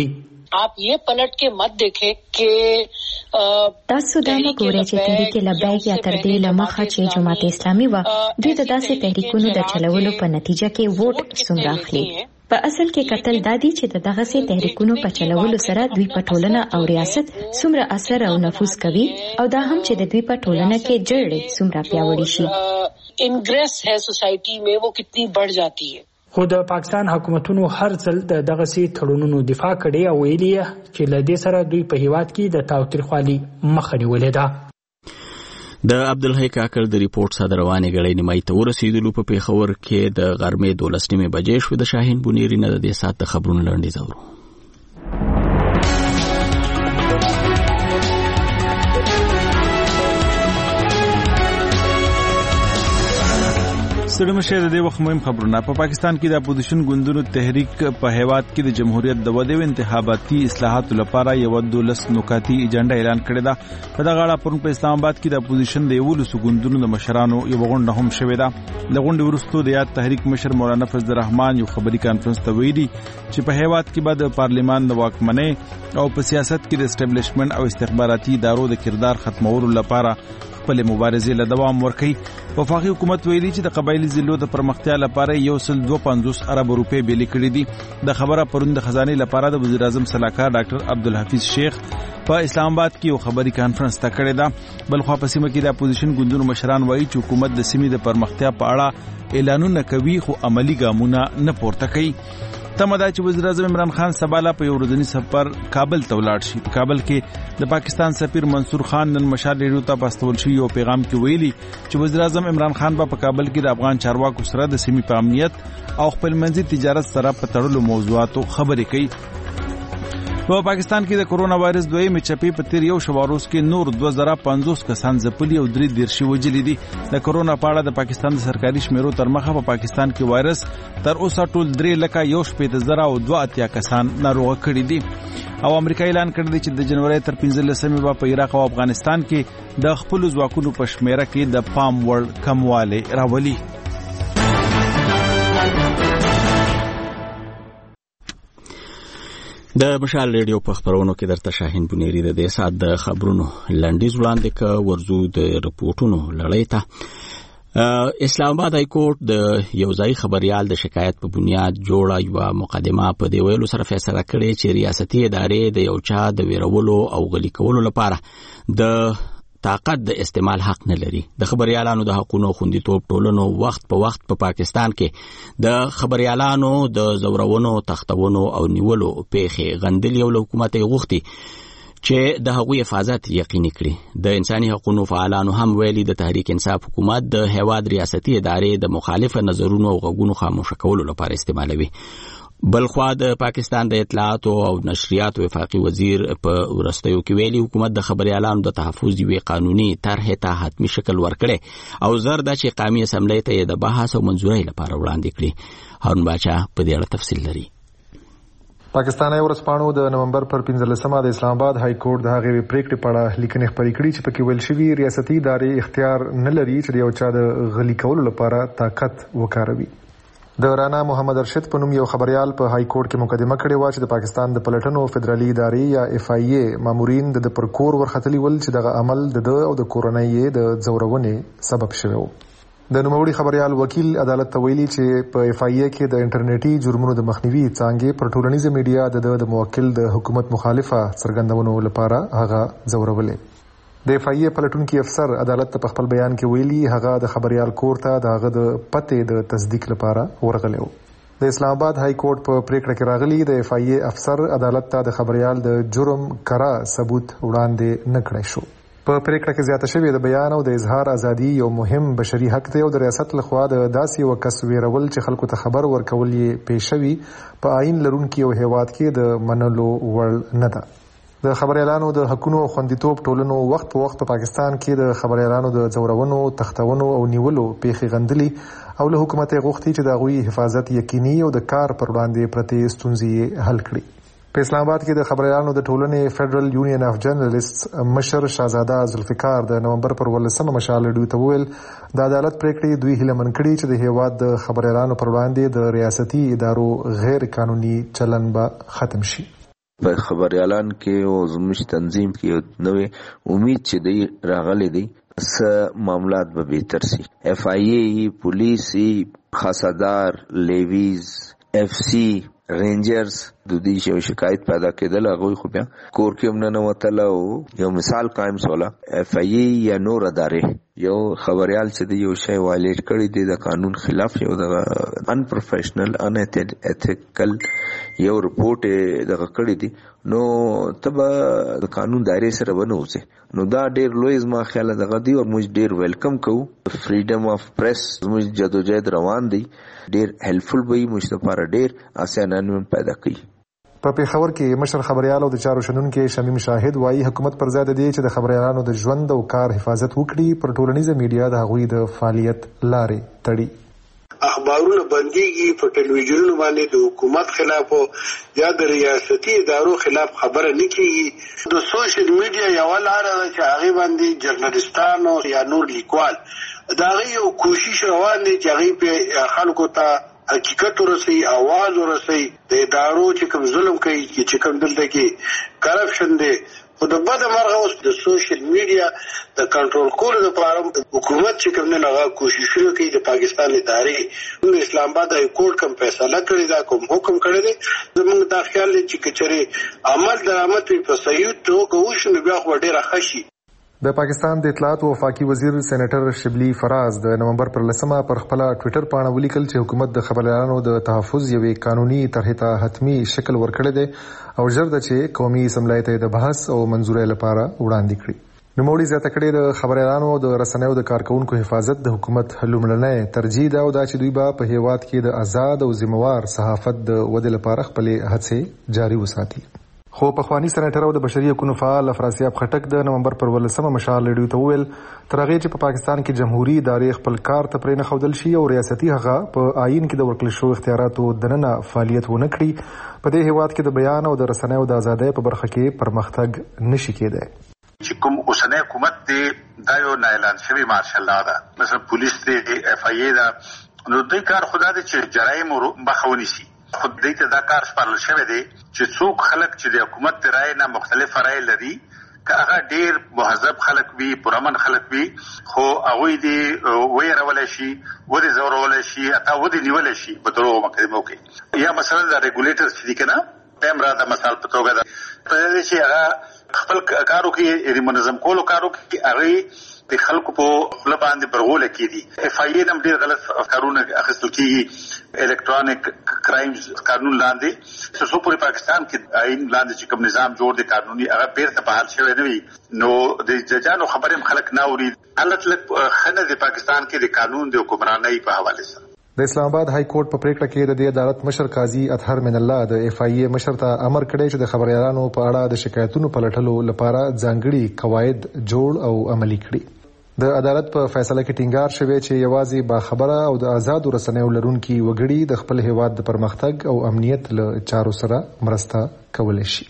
S3: आप ये पलट के मत देखें कि
S5: تاسو دا مګورئ چې تحریک لبیک یا تر دې لمخه چې جماعت اسلامي و دوی د داسې تحریکونو د چلولو په نتیجه کې ووټ څومره اخلي. په اصل کې قتل دادی چې د دغه سي تحریکونو په چلولو سره دوی په ټولنه او ریاست څومره اثر او نفوذ کوي او دا هم چې د دوی په ټولنه کې جړې څومره پیاوړې شي.
S3: انګریس ہے سوسایټي میں وہ کتنی بڑھ جاتی ہے.
S21: خو د پاکستان حکومتونو هر ځل د دغه سي تړونونو دفاع کړي او ویلي چې له دې سره دوی په هیواد کې د تاوتریخوالي مخه نیولې ده.
S1: د عبدالحی کاکړ د ریپورت صادروانې غړي نیمای ته ورسېدلو په پیښور کې د غرمې دولس نیمې بجې شو. د شاهین بونیری نه د دې سات د خبرونو لنډیز اورو.
S2: ستړي مشه د دې وخت مهم خبرونه. په پاکستان کې د اپوزیشن ګوندونو تحریک په هیواد کې د جمهوریت د ودې او انتخاباتي اصلاحاتو لپاره یو دولس نکاتي ایجنډا اعلان کړې ده. په دغه اړه پرون په اسلام آباد کې د اپوزیشن د یولس ګوندونو د مشرانو یو غونډه هم شوې ده. د غونډې وروسته د یاد تحریک مشر مولانا فضل الرحمن یو خبري کانفرنس ته ویلي چې په هیواد کې به د پارلیمان د واکمنۍ او په سیاست کې د اسټابلیشمنت او استخباراتي ادارو د کردار ختمولو لپاره خپل مبارزې له دوام ورکړي. وفاقي حکومت ویلي چې د قبایلی ضلعو د پرمختیا لپاره یو سل دوه پنځوس ارب روپۍ بیل کړي دي. د خبره پرون د خزانه لپاره د وزیر اعظم سلاکار ډاکټر عبدالحفیظ شیخ په اسلام آباد کې یو خبري کانفرنس ته کړی ده. بل خو په سیمه کې د اپوزیشن ګوندونو مشران وایي چې حکومت د سیمې د پرمختیا په اړه اعلانونه کوي خو عملی ګامونه نه پورته کوي. تمه ده چې وزیر اعظم عمران خان سباله په یو ورځني سفر کابل ته ولاړ شي. په کابل کې د پاکستان سفیر منصور خان نن مشال ریډیو ته پاستول شي یو پیغام کې ویلي چې وزیر اعظم عمران خان په کابل کې د افغان چارواکو سره د سیمې په امنیت او خپل منځي تجارت سره په تړلو موضوعاتو خبرې کوي. په پاکستان کې د کورونا وایرس دویمې چپې په تیر یو شواروز کې نور دوه زره پنځوس کسان ځپلي او درې دیرشي وجلي دي. د کورونا په اړه د پاکستان د سرکاري شمیرو تر مخه په پاکستان کې وایرس تر اوسه ټول درې لکه یو شپېته زره او دوه اتیا کسان ناروغه کړي دي. او امریکا اعلان کړی دی چې د جنوري تر پنځلسمې به په عراق او افغانستان کې د خپل ځواکونو په شمیره کې د پام وړ کمواله راولي.
S1: د مشال ریډیو په خبرونو کې درته شاهین بونیری د دې سات د خبرونو لنډیز وړاندې ک ورزو د رپورټونو لړۍ ته. اسلام آباد های کورټ د یو ځای خبريال د شکایت په بنیاد جوړه یو مقدمه په دی ویلو سره فیصله کړې چې ریاستي ادارې د یو چا د ویرولو او غلي کولو لپاره د طاقت د استعمال حق نه لري. د خبريالانو د حقوقو خوندیتوب ټولنو وخت په وخت په پا پاکستان کې د خبريالانو د زورونو تختونو او نیولو پیښې غندل یو حکومت غوښتي چې د هغوی حفاظت یقیني کړي. د انساني حقوقو فعالانو هم ویلي د تحریک انصاف حکومت د هیواد ریاستي ادارې د مخالف نظرونو او غوښتنو خاموش کولو لپاره استعمالوي. بلخوا د پاکستان د اطلاعات او نشریات وفاقي وزیر په ورستیو کې ویلي حکومت د خبريالانو د تحفظ وی قانوني طرح ته حتمی شکل ورکړي او زر د چې قومي اسمبلی ته د بحث او منځوري لپاره وړاندې کړي. هارون باچا په دې اړه تفصیل لري.
S6: پاکستاني ورځپاڼو د نومبر پر پنځلسمه د اسلام آباد های کورټ د هغې پریکړې په اړه لیکنې خپرې کړي چې پکې ویل شوي ریاستي ادارې اختیار نه لري چې یو چا د غلي کولو لپاره طاقت وکاروي. د رانا محمد ارشد په نوم یو خبريال په های کورټ کې مقدمه کړې و چې د پاکستان د پلټنو فدرالي ادارې یا اف آی ای مامورین د پرکور ورختلی ول چې دغه عمل د او د کورنۍ د زورونې سبب شوی و. د نوموړي خبريال وکیل عدالت ته ویلي چې په اف آی ای کې د انټرنیټي جرمونو د مخنیوي څانګې پر ټولنیزه میډیا د موکل د حکومت مخالفه څرګندونو لپاره هغه زورولې. د اف آی ای پلټونکي افسر عدالت ته په خپل بیان کې ویلي هغه د خبريال کور ته د هغه د پته د تصدیق لپاره ورغلی و. د اسلام آباد های کورټ په پریکړه کې راغلی د اف آی ای افسر عدالت ته د خبريال د جرم کرا ثبوت وړاندې نه کړی شو. په پریکړه کې زیاته شوې د بیان او د اظهار ازادي یو مهم بشري حق دی او د ریاست لخوا د داسې یو کس ویرول چې خلکو ته خبر ورکول یې پیښوي په آئین لرونکي یو هیواد کې د منلو وړ نه ده. د خبريالانو د حقوقو خوندیتوب ټولنو وخت په وخت په پاکستان کې د خبريالانو د زورونو تختونو او نیولو پیښې غندلي او له حکومت غوښتي چې د غوي حفاظت یقیني او د کار پر وړاندې پرتې ستونزې حل کړي. په اسلام آباد کې د خبريالانو د ټولنې فدرال یونین اف جرنالیسټس مشر شاهزاده ذوالفقار د نومبر پر ولسمه مشال ډیو ته ویل د عدالت پریکړې دوی هیله من کړي چې د هیواد د خبريالانو پر وړاندې د ریاستي ادارو غیر قانوني چلن به ختم شي.
S8: په خبريالان کې او زموږ تنظیم کې نوې امید چې دی راغلي دی س معاملات به بهتر سي. اف آی ای، پولیسي، خاصدار، لیویز، اف سی، رینجرز د دې شی شکایت پیدا کېدل هغه خو بیا کور کې هم نه وتل او یو مثال قائم سولا اف ای ای یا نور ادارې یو خبريال چې د یو شی وایلیټ کړی دی د قانون خلاف یو د ان پروفیشنل ان ایتیکل یو رپورټ دغه کړی دی نو تبا د قانون دایره سره ونوځي نو دا ډیر لوی زما خیال دغه دی او موږ ډیر ویلکم کوو. فریډم اف پریس موږ جدوجہد روان دی ډیر هیلپفل وي موږ لپاره ډیر اسانه پیدا کوي.
S6: په پیښور کې مشر خبريال او د چارو شنونکو شمیم شاهد وایي حکومت پر ځای دی چې د خبريالانو د ژوند او کار حفاظت وکړي پر ټولنیزه میډیا د هغوی د فعالیت لارې تړي.
S9: اخبارونه بنديږي په ټلویزیونونو باندې د حکومت خلاف یا د ریاستي ادارو خلاف خبره نه کیږي. د سوشل میډیا یو لاره چې هغه باندې جرنالستانو یا نور لیکوال دا یو کوشش روان دي چې هغه په خلکو ته حقیقت ورسي، आवाज ورسي، د ادارو چې کوم ظلم کوي چې کوم دلته کې کرپشن دی خو د بده مرغه اوس د سوشل میډیا د کنټرول کولو لپاره حکومت چې کوم نه هغه کوششونه کوي. د پاکستان ادارې د اسلام آباد های کورټ کوم فیصله کړی دا کوم حکم کړی دی زموږ د خیال چې کچري عمل درآمد په صحیح توګه وشي بیا خو ډیره خشي.
S6: د پاکستان د اطلاعات او وفاقي وزیر سېنیټر شبلی فراز د نومبر پر لسمه پر خپل ټوئیټر باندې ولیکل چې حکومت د خبريالانو د تحفظ یوې قانوني طرحې ته حتمی شکل ورکړی دی او ژر د چې قومي اسمبلی ته د بحث او منظورۍ لپاره وړاندې کړي. نوموړي زیاته کړې د خبريالانو او د رسنیو د کارکونکو حفاظت د حکومت لومړنۍ ترجیح ده او دا چې دوی به په هیواد کې د آزاد او ذمہوار صحافت د ودې لپاره خپل هڅې جاري وساتي. خو پخوانی سېنیټر او د بشري حقوقو فعال افراسیاب خټک د نومبر پر ولسمه مشال ریډیو ته ویل تر هغه چې په پاکستان کې جمهوریت ادارې خپل کار ته پرې نه ښودل شي او ریاستي هغه په آئین کې د ورکړل شویو اختیاراتو دننه فعالیت ونه کړي په دې هیواد کې د بیان او د رسنیو د ازادۍ په برخه کې پرمختګ نشي کېدای.
S10: چې کوم اوسنۍ حکومت دی دا یو نه اعلان شوی مارشل لا ده مثلا پولیس دی اف آی ای دا نو دوی کار خدا دی چې جرایم مخاوني شي خود دې ته دا کار سپارل شوی دی چې څوک خلک چې د حکومت رائے نه مختلف رائے لري که هغه ډیر مهذب خلک وي پرامن خلک وي خو هغه دې ویرول شي و دې زورول شي اته و دې نیول شي په دروغ مقدمو کې یا مثلا د ریګولیټرز چې کنه تم را د مثال په توګه ده په دې چې هغه خپل کارو کې منظم کولو کارو کې هغه د خلکو په خپل باندې برغول کېدي. اف آی ای نم ډیر غلط کارونه اخیستل کیږي الکترونیک کرایمز قانون لاندې څو پورې پاکستان کې آئین لاندې چې کوم نظام جوړ دی قانوني هغه بیرته بحال شوی نه وي نو د ججانو خبرې خلک نه اوري الله تعالی خنه د پاکستان کې د قانون د حکمرانۍ په حواله سره.
S6: د اسلام آباد های کورټ په پریکړه کې د دې عدالت مشر قاضي اطهر من الله د اف آی ای مشر ته امر کړی چې د خبريالانو په اړه د شکایتونو په لټلو لپاره ځانګړي قواعد جوړ او عملي کړي. د عدالت په فیصله کې ټینګار شوی چې یوازې با خبره او د آزاد رسنیو لرونکي وګړي د خپل هیواد د پرمختګ او امنیت له چارو سره مرسته کولای شي.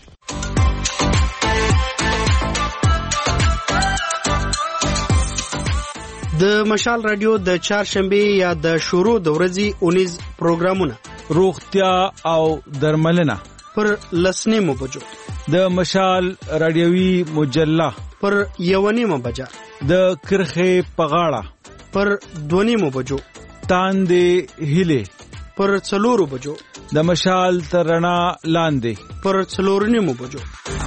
S16: د مشال رادیو د چهارشنبه یا د شروع د ورځې اونیز پروګرامونه
S2: روغتیا او درملنه
S16: پر لسنیمو بجو
S2: د مشال رادیوي مجله
S16: پر یونیمو بجا
S2: د کرخه پغاړه
S16: پر دونیمو بجو
S2: تاندې هله
S16: پر څلورو بجو
S2: د مشال ترنا لاندې
S16: پر څلورنیمو بجو.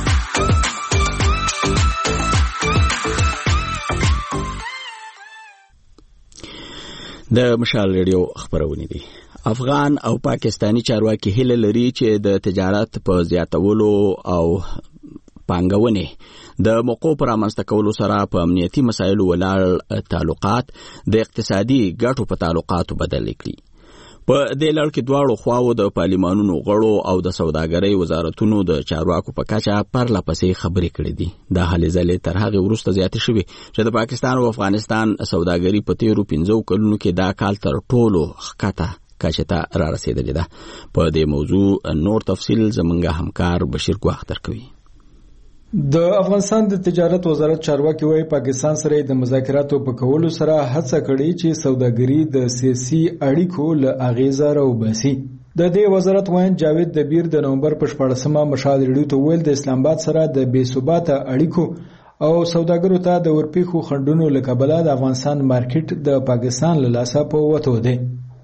S1: د مشال ریډیو خبرونه دي. افغان او پاکستانی چارواکي هله لري چې د تجارت په زیاتولو او پانګونې د موقع پر امنځته کولو سره په امنیتي مسایلو ولاړ تعلقات د اقتصادي ګټو په تعلقاتو بدل کړي. په دې لړ کې دواړو خواو د پارلیمانونو غړو او د سوداګرۍ وزارتونو د چارواکو په کچه پرله پسې خبرې کړې دي. دا هلې ځلې تر هغه وروسته زیاتې شوې چې د پاکستان او افغانستان سوداګري په تیرو پنځو کلونو کې دا کال تر ټولو ښکته کچه ته را رسیدلې ده. په دې موضوع نور تفصیل زمونږ همکار بشیر ګواخ درکوي.
S24: د افغانستان د تجارت وزارت چارواکي وايي پاکستان سره د مذاکراتو په کولو سره هڅه کړې چې سوداګري د سیاسي اړیکو له اغیزه راوباسي. د دې وزارت وایي جاوید دبیر د نومبر په شپاړسمه مشال ریډیو ته ویل د اسلام آباد سره د بې ثباته اړیکو او سوداګرو ته د ورپیخو خندونو له کبله د افغانستان مارکیټ د پاکستان له لاسه په وته دی.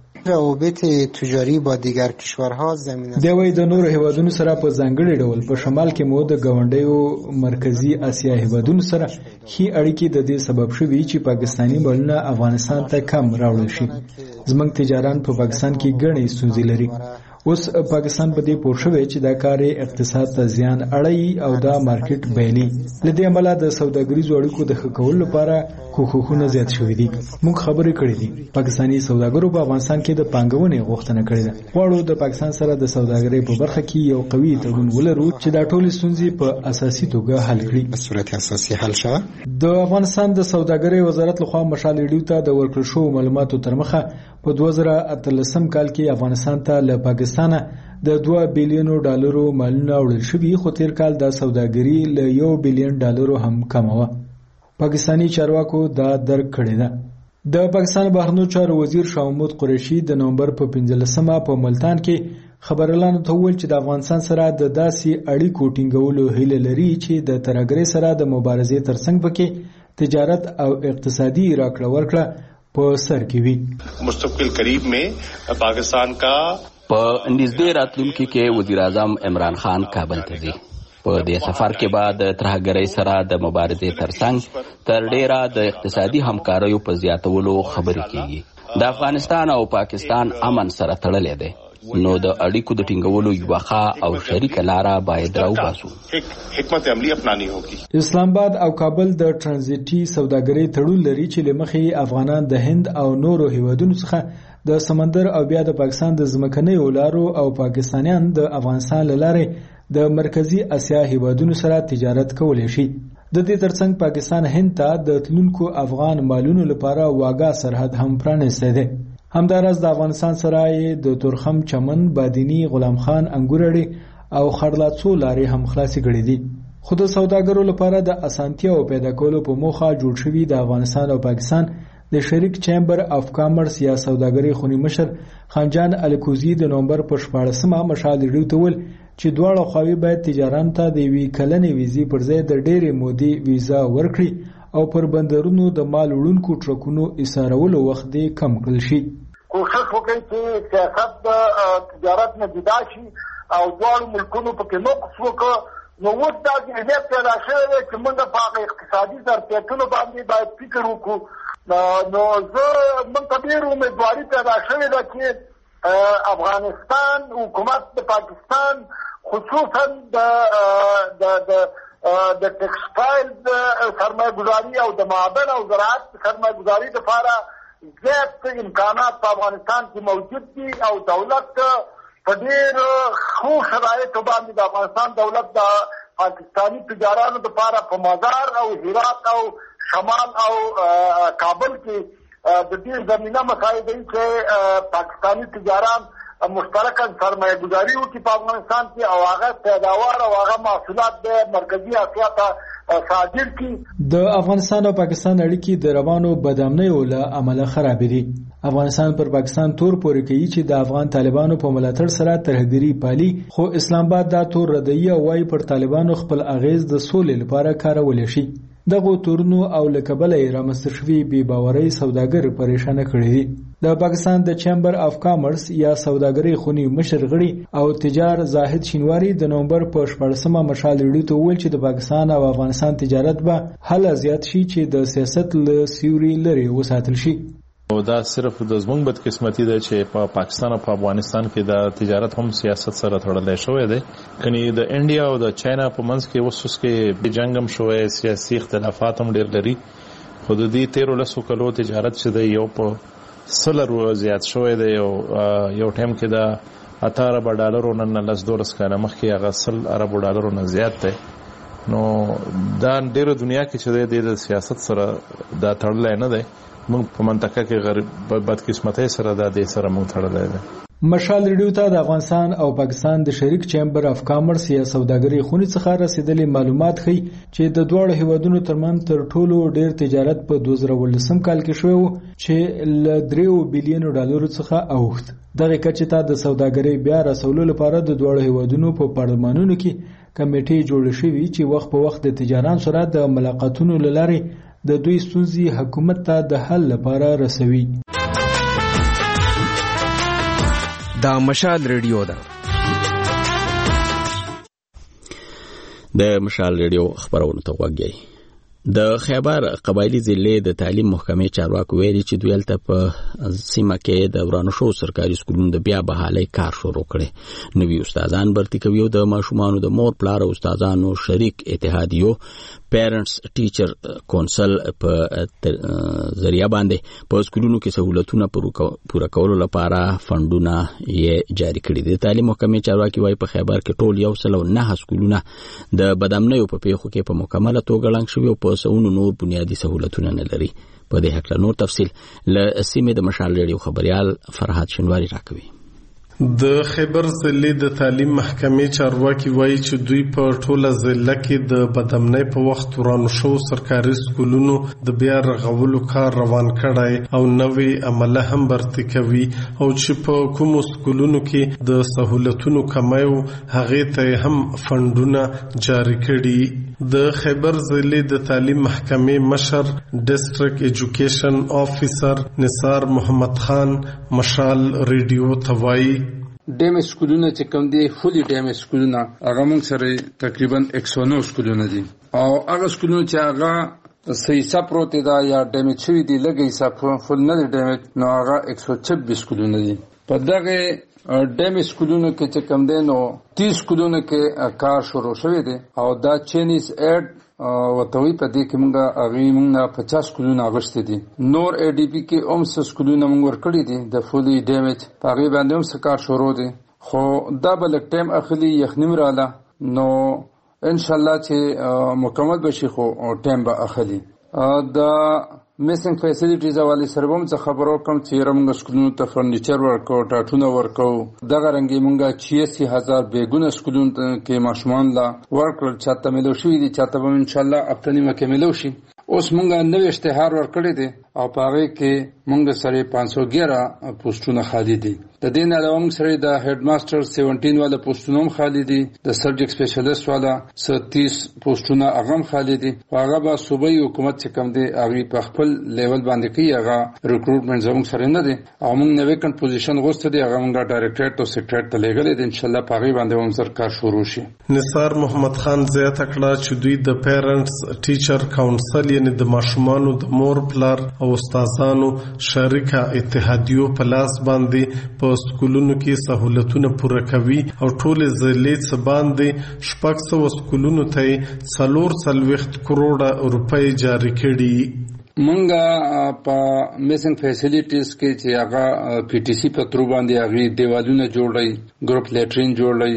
S4: روابط تجاری با دیگر کشورها زمینه
S24: د وای د نور هیوادونو سره په ځانګړي ډول په شمال کې مو د غونډیو مرکزی اسیا هیوادونو سره هي اړیکې د دې سبب شوي چې پاکستانی مالونه افغانستان ته کم راوړل شي. زمنګ تجاران په پاکستان کې ګڼې ستونزې لري. اوس پاکستان په دې پوه شوی چې دا کار اقتصاد ته زیان اړوي او دا مارکیټ بایلي. لدې عمله د سوداګریزو اړیکو د ښه کولو لپاره کوښښونه زیات شوي دي. موږ خبرې کړې دي پاکستاني سوداګرو په افغانستان کې د پانګونې غوښتنه کړې ده. غواړو د پاکستان سره د سوداګرۍ په برخه کې یو قوي تړون ولرو چې دا ټولې ستونزې په اساسي توګه حل کړي.
S4: په صورت اساسي حل شوه.
S24: د افغانستان د سوداګرۍ وزارت لخوا مشال ریډیو ته د ورکړل شوو معلوماتو تر مخه په دوه زره اتلسم کال کې افغانستان ته له پاکستان د دوه بیلیونو ډالرو مالونه وړل شوي، خو تیر کال د سوداګري له یو بیلیون ډالرو هم کم وه. پاکستانی چارواکو دا درک کړې ده. د پاکستان بهرنیو چارو وزیر شاه محمود قریشي د نومبر په پنځلسمه په ملتان کې خبريالانو ته وویل چې د افغانستان سره د داسې اړیکو ټینګولو هیله لري چې د ترهګرۍ سره د مبارزې ترڅنګ پکې تجارت او اقتصادي راکړه ورکړه په سر کې وي.
S7: مستقبل قریب میں پاکستان کا
S1: په نږدې راتلونکي کې وزیر اعظم عمران خان کابل ته ځي. په دې سفر کې بعد د ترهګرۍ سره د مبارزې ترڅنګ تر ډیره د اقتصادي همکاریو په زیاتولو خبرې کیږي. د افغانستان او پاکستان امن سره تړلې ده، نو د اړیکو د ټینګولو یوه ښه او شریکه لاره باید راوباسو.
S7: حکمت عملی اپنانی ہوگی.
S24: اسلام آباد او کابل د ترانزیټي سوداګرۍ تړون لري چې لمخې افغانان د هند او نورو هیوادونو څخه د سمندر او بیا د پاکستان د ځمکنیو لارو او پاکستانیان د افغانستان له لارې د مرکزی اسیا هیوادونو سره تجارت کولی شي. د دې ترڅنګ پاکستان هند ته د تلونکو افغان مالونو لپاره واګه سرحد هم پرانیستی دی. همداراز د افغانستان سره د تورخم چمن، بادینی، غلام خان، انګورړي او خړلاڅو لارې هم خلاصې کړې دي. خو د سوداګرو لپاره د اسانتیاو پیدا کولو په موخه جوړ شوي د افغانستان او پاکستان د شریک چیمبر اف کامرس یا سوداګرۍ خونی مشر خانجان الکوزی د نومبر په شپاړسمه مشال ریډیو ته ویل چې دواړه خواوې باید تجاران ته د یوې کلنې ویزې پر ځای د ډېرې مودې ویزا ورکړي او پر بندرونو د مال وړونکو ټرکونو ایسارولو وخت دې کم کړل شي.
S11: کوشش وکړي چې سیاست د تجارت نه جدا شي او دواړو ملکونو پکې نقص وکړي. نو اوس دا ذهنیت پیدا شوی دی چې موږ په هغه اقتصادي ظرفیتونو باندې باید فکر وکړو. نو زه موږ ته ډېر امیدواري پیدا شوې ده چې افغانستان حکومت د پاکستان خصوصا د د ټیکسټایل سرمایه گذاري او د معدن او زراعت سرمایه گذاري لپاره زیات امکانات په افغانستان کې موجود دي او دولت په ډېر ښو شرایطو باندې د افغانستان دولت د پاکستانی تجارانو لپاره په مزار او هرات او شمال او کابل کې د دې زمینه مساعد دي چې پاکستانی تجاران مشترکاً سرمایه گذاری وکړي په افغانستان کې او هغه پیداوار او هغه محصولات د مرکزی اسیا ته صادر کړي.
S24: د افغانستان او پاکستان اړیکې د روانو بدامنیو له امله خراب دي. افغانستان پر پاکستان تور پورې کوي چې د افغان طالبانو په ملاتړ سره ترهګري پالي، خو اسلام آباد دا تور ردیه وایي پر طالبانو خپل اغیز د سولې لپاره کارول شي. دغه تورنو او لکبل رامنځته شوي بې باورۍ سوداګر پریشانه کړي دي. د پاکستان د چیمبر اف کامرس یا سوداګرۍ خونی مشر غړي او تجار زاهد شینواری د نومبر په شپاړسمه مشال ریډیو ته ویل چې د پاکستان او افغانستان تجارت به هله زیات شي چې د سیاست له سیوري لري وساتل شي.
S13: او دا صرف د زمونږ بدقسمتي ده چې په پاکستان او په افغانستان کې د تجارت هم سیاست سره تړلی شوی دی. کني د انډیا او د چاینا په منځ کې اوس اوس کې د جنگ هم شوی، سیاسي اختلافات هم ډېر لري. خو د دې تیرو لسو کلو تجارت چې دی یو په سلر زیات شوی دی او یو ټایم کې د اته ارب ډالرو نن لس دولس کاله مخکې هغه سل ارب ډالرو نه زیات دی. نو دا ډېره دنیا کې چې دی د سیاست سره دا تړلی نه دی. موږ په منطقه کې غریب بدقسمتۍ سره د دې سره موږ تړلی دی.
S24: مشال ریډیو ته د افغانستان او پاکستان د شریک چیمبر اف کامرس یا سوداګرۍ خونې څخه رسیدلي معلومات ښیي چې د دواړو هیوادونو ترمنځ تر ټولو ډیر تجارت په دوه زره ولسم کال کې شوی چې له درې بلیونو ډالرو څخه اوښت. دغه کچې ته د سوداګرۍ بیا رسولو لپاره د دواړو هیوادونو په پارلمانونو کې کمیټې جوړې شوې چې وخت په وخت د تجاران سره د ملاقاتونو له لارې د دوی ستونزې حکومت ته د حل لپاره رسوي.
S12: دا مشال ریډیو ده.
S1: د مشال ریډیو خبرونه ته وګورئ. د خیبر قبایلی ضلع د تعلیم محکمې چارواکو ویلي چې دوی هلته په سیمه کې د ورانو شو سرکاري سکولونو د بیا بحالۍ کار شروع کړي. نوي استادان برتي کوي او د ماشومانو د مور پلار او استادانو شریک اتحادیو پیرنټس ټیچر کونسل په ذریعہ باندې په سکولونو کې سہولتونه پوره کولو لپاره فندونه یې جاری کړي دي. تعلیم محکمې چارواکي وايي په خیبر کې ټول یو سل او نه سکولونه د بدامنیو په پیښو کې په مکمله توګه لنګ شوي او په سونو نور بنیادی سہولتونه نه لري. په دې حق له نور تفصیل له سیمې د مشال ریډیو خبريال فرحات شنواری راکوي.
S14: د خیبر ضلع د تعلیم محکمې چارواکي وایي چې دوی په ټوله ضلع کې د بدامنۍ په وخت ورانو شو سرکاري سکولونو د بیا رغولو کار روان کړی او نوې عمله هم برتي کوي او چې په کومو سکولونو کې د سہولتونو کمی و هغې ته هم فندونه جاری کړي. د خیبر ضلع د تعلیم محکمې مشر ډیسټریکټ ایجوکیشن افیسر نثار محمد خان مشال ریډیو ته وایي
S15: ډیمیج سکولونه چې کوم دي فولي ډیمیج سکولونه هغه موږ سره تقریبا یک سو نه سکولونه دي او هغه سکولونه چې هغه صحیح سپروت دا یا ډیمیج شوی دي لګي حساب فول نه ډیمیج نو هغه یک سو چھبیس سکولونه دي. په دغه ډیمیج سکولونو کې چې کوم دي نو تیس سکولونو کې کار شروع شوی دی او دا چینیز ایډ وتوی په دې کې موږ هغه موږ پچاس سکولونه اغشته دي. نور ای ډی پی کې اوم سکولونه موږ ورکړي دي د فولي ډیمیج هغه باندې هم کار شروع دي خو دا بل ټیم اخلي یخنیم رااله نو ان شاء الله چې مکمل بشي خو ټیم به اخلي. دا میسنګ فیسیلیټیز حواله سره هم څه خبرو کوم چې موږ سکولونو ته فرنیچر ورکو ټاټونه ورکو دغه رنګي موږ چھیاسی هزار بیګونه سکولونو کې ماشومان لا ورکړل چاته ملو شي دي چاته به ان شاء الله اپتنی مکه ملو شي. اوس موږ نوې اشتهار ورکړی دي او پاره کې موږ سره پانچ سو یازده پوسټونه خالی دي. د دې نه علاوه موږ سره د هډ ماستر سیونټین والا پوسټونه هم خالی دي. د سبجیکټ سپیشلیست والا تیس پوسټونه هغه هم خالی دي. هغه به صوبایي حکومت چې کوم دي هغه په خپل لیول باندې کوي هغه ریکروټمنټ زموږ سره نه دي او موږ نوې کن پوزیشن غوښته دي هغه موږ ډایریکټریټ او سیکریټریټ ته لګلې دي. ان شاء الله پاره باندې هم زر کار شروع شي.
S14: نثار محمد خان زیاته کړه چې دوی د پیرنټس ټیچر کونسل یعنی د ماشومانو د مور پلار او استادانو شریکه اتحادیو په لاس باندې په سکولونو کې سہولتونه پوره کوي او ټول ضلع څخه باندې شپږ سوه سکولونو ته څلور څلوېښت کروڑه روپۍ جاری کړي.
S15: منګه په میسنګ فیسیلیټیز کې چې هغه پی ټی سی په تر باندې هغه دیوالونه جوړي ګروپ لیټرین جوړي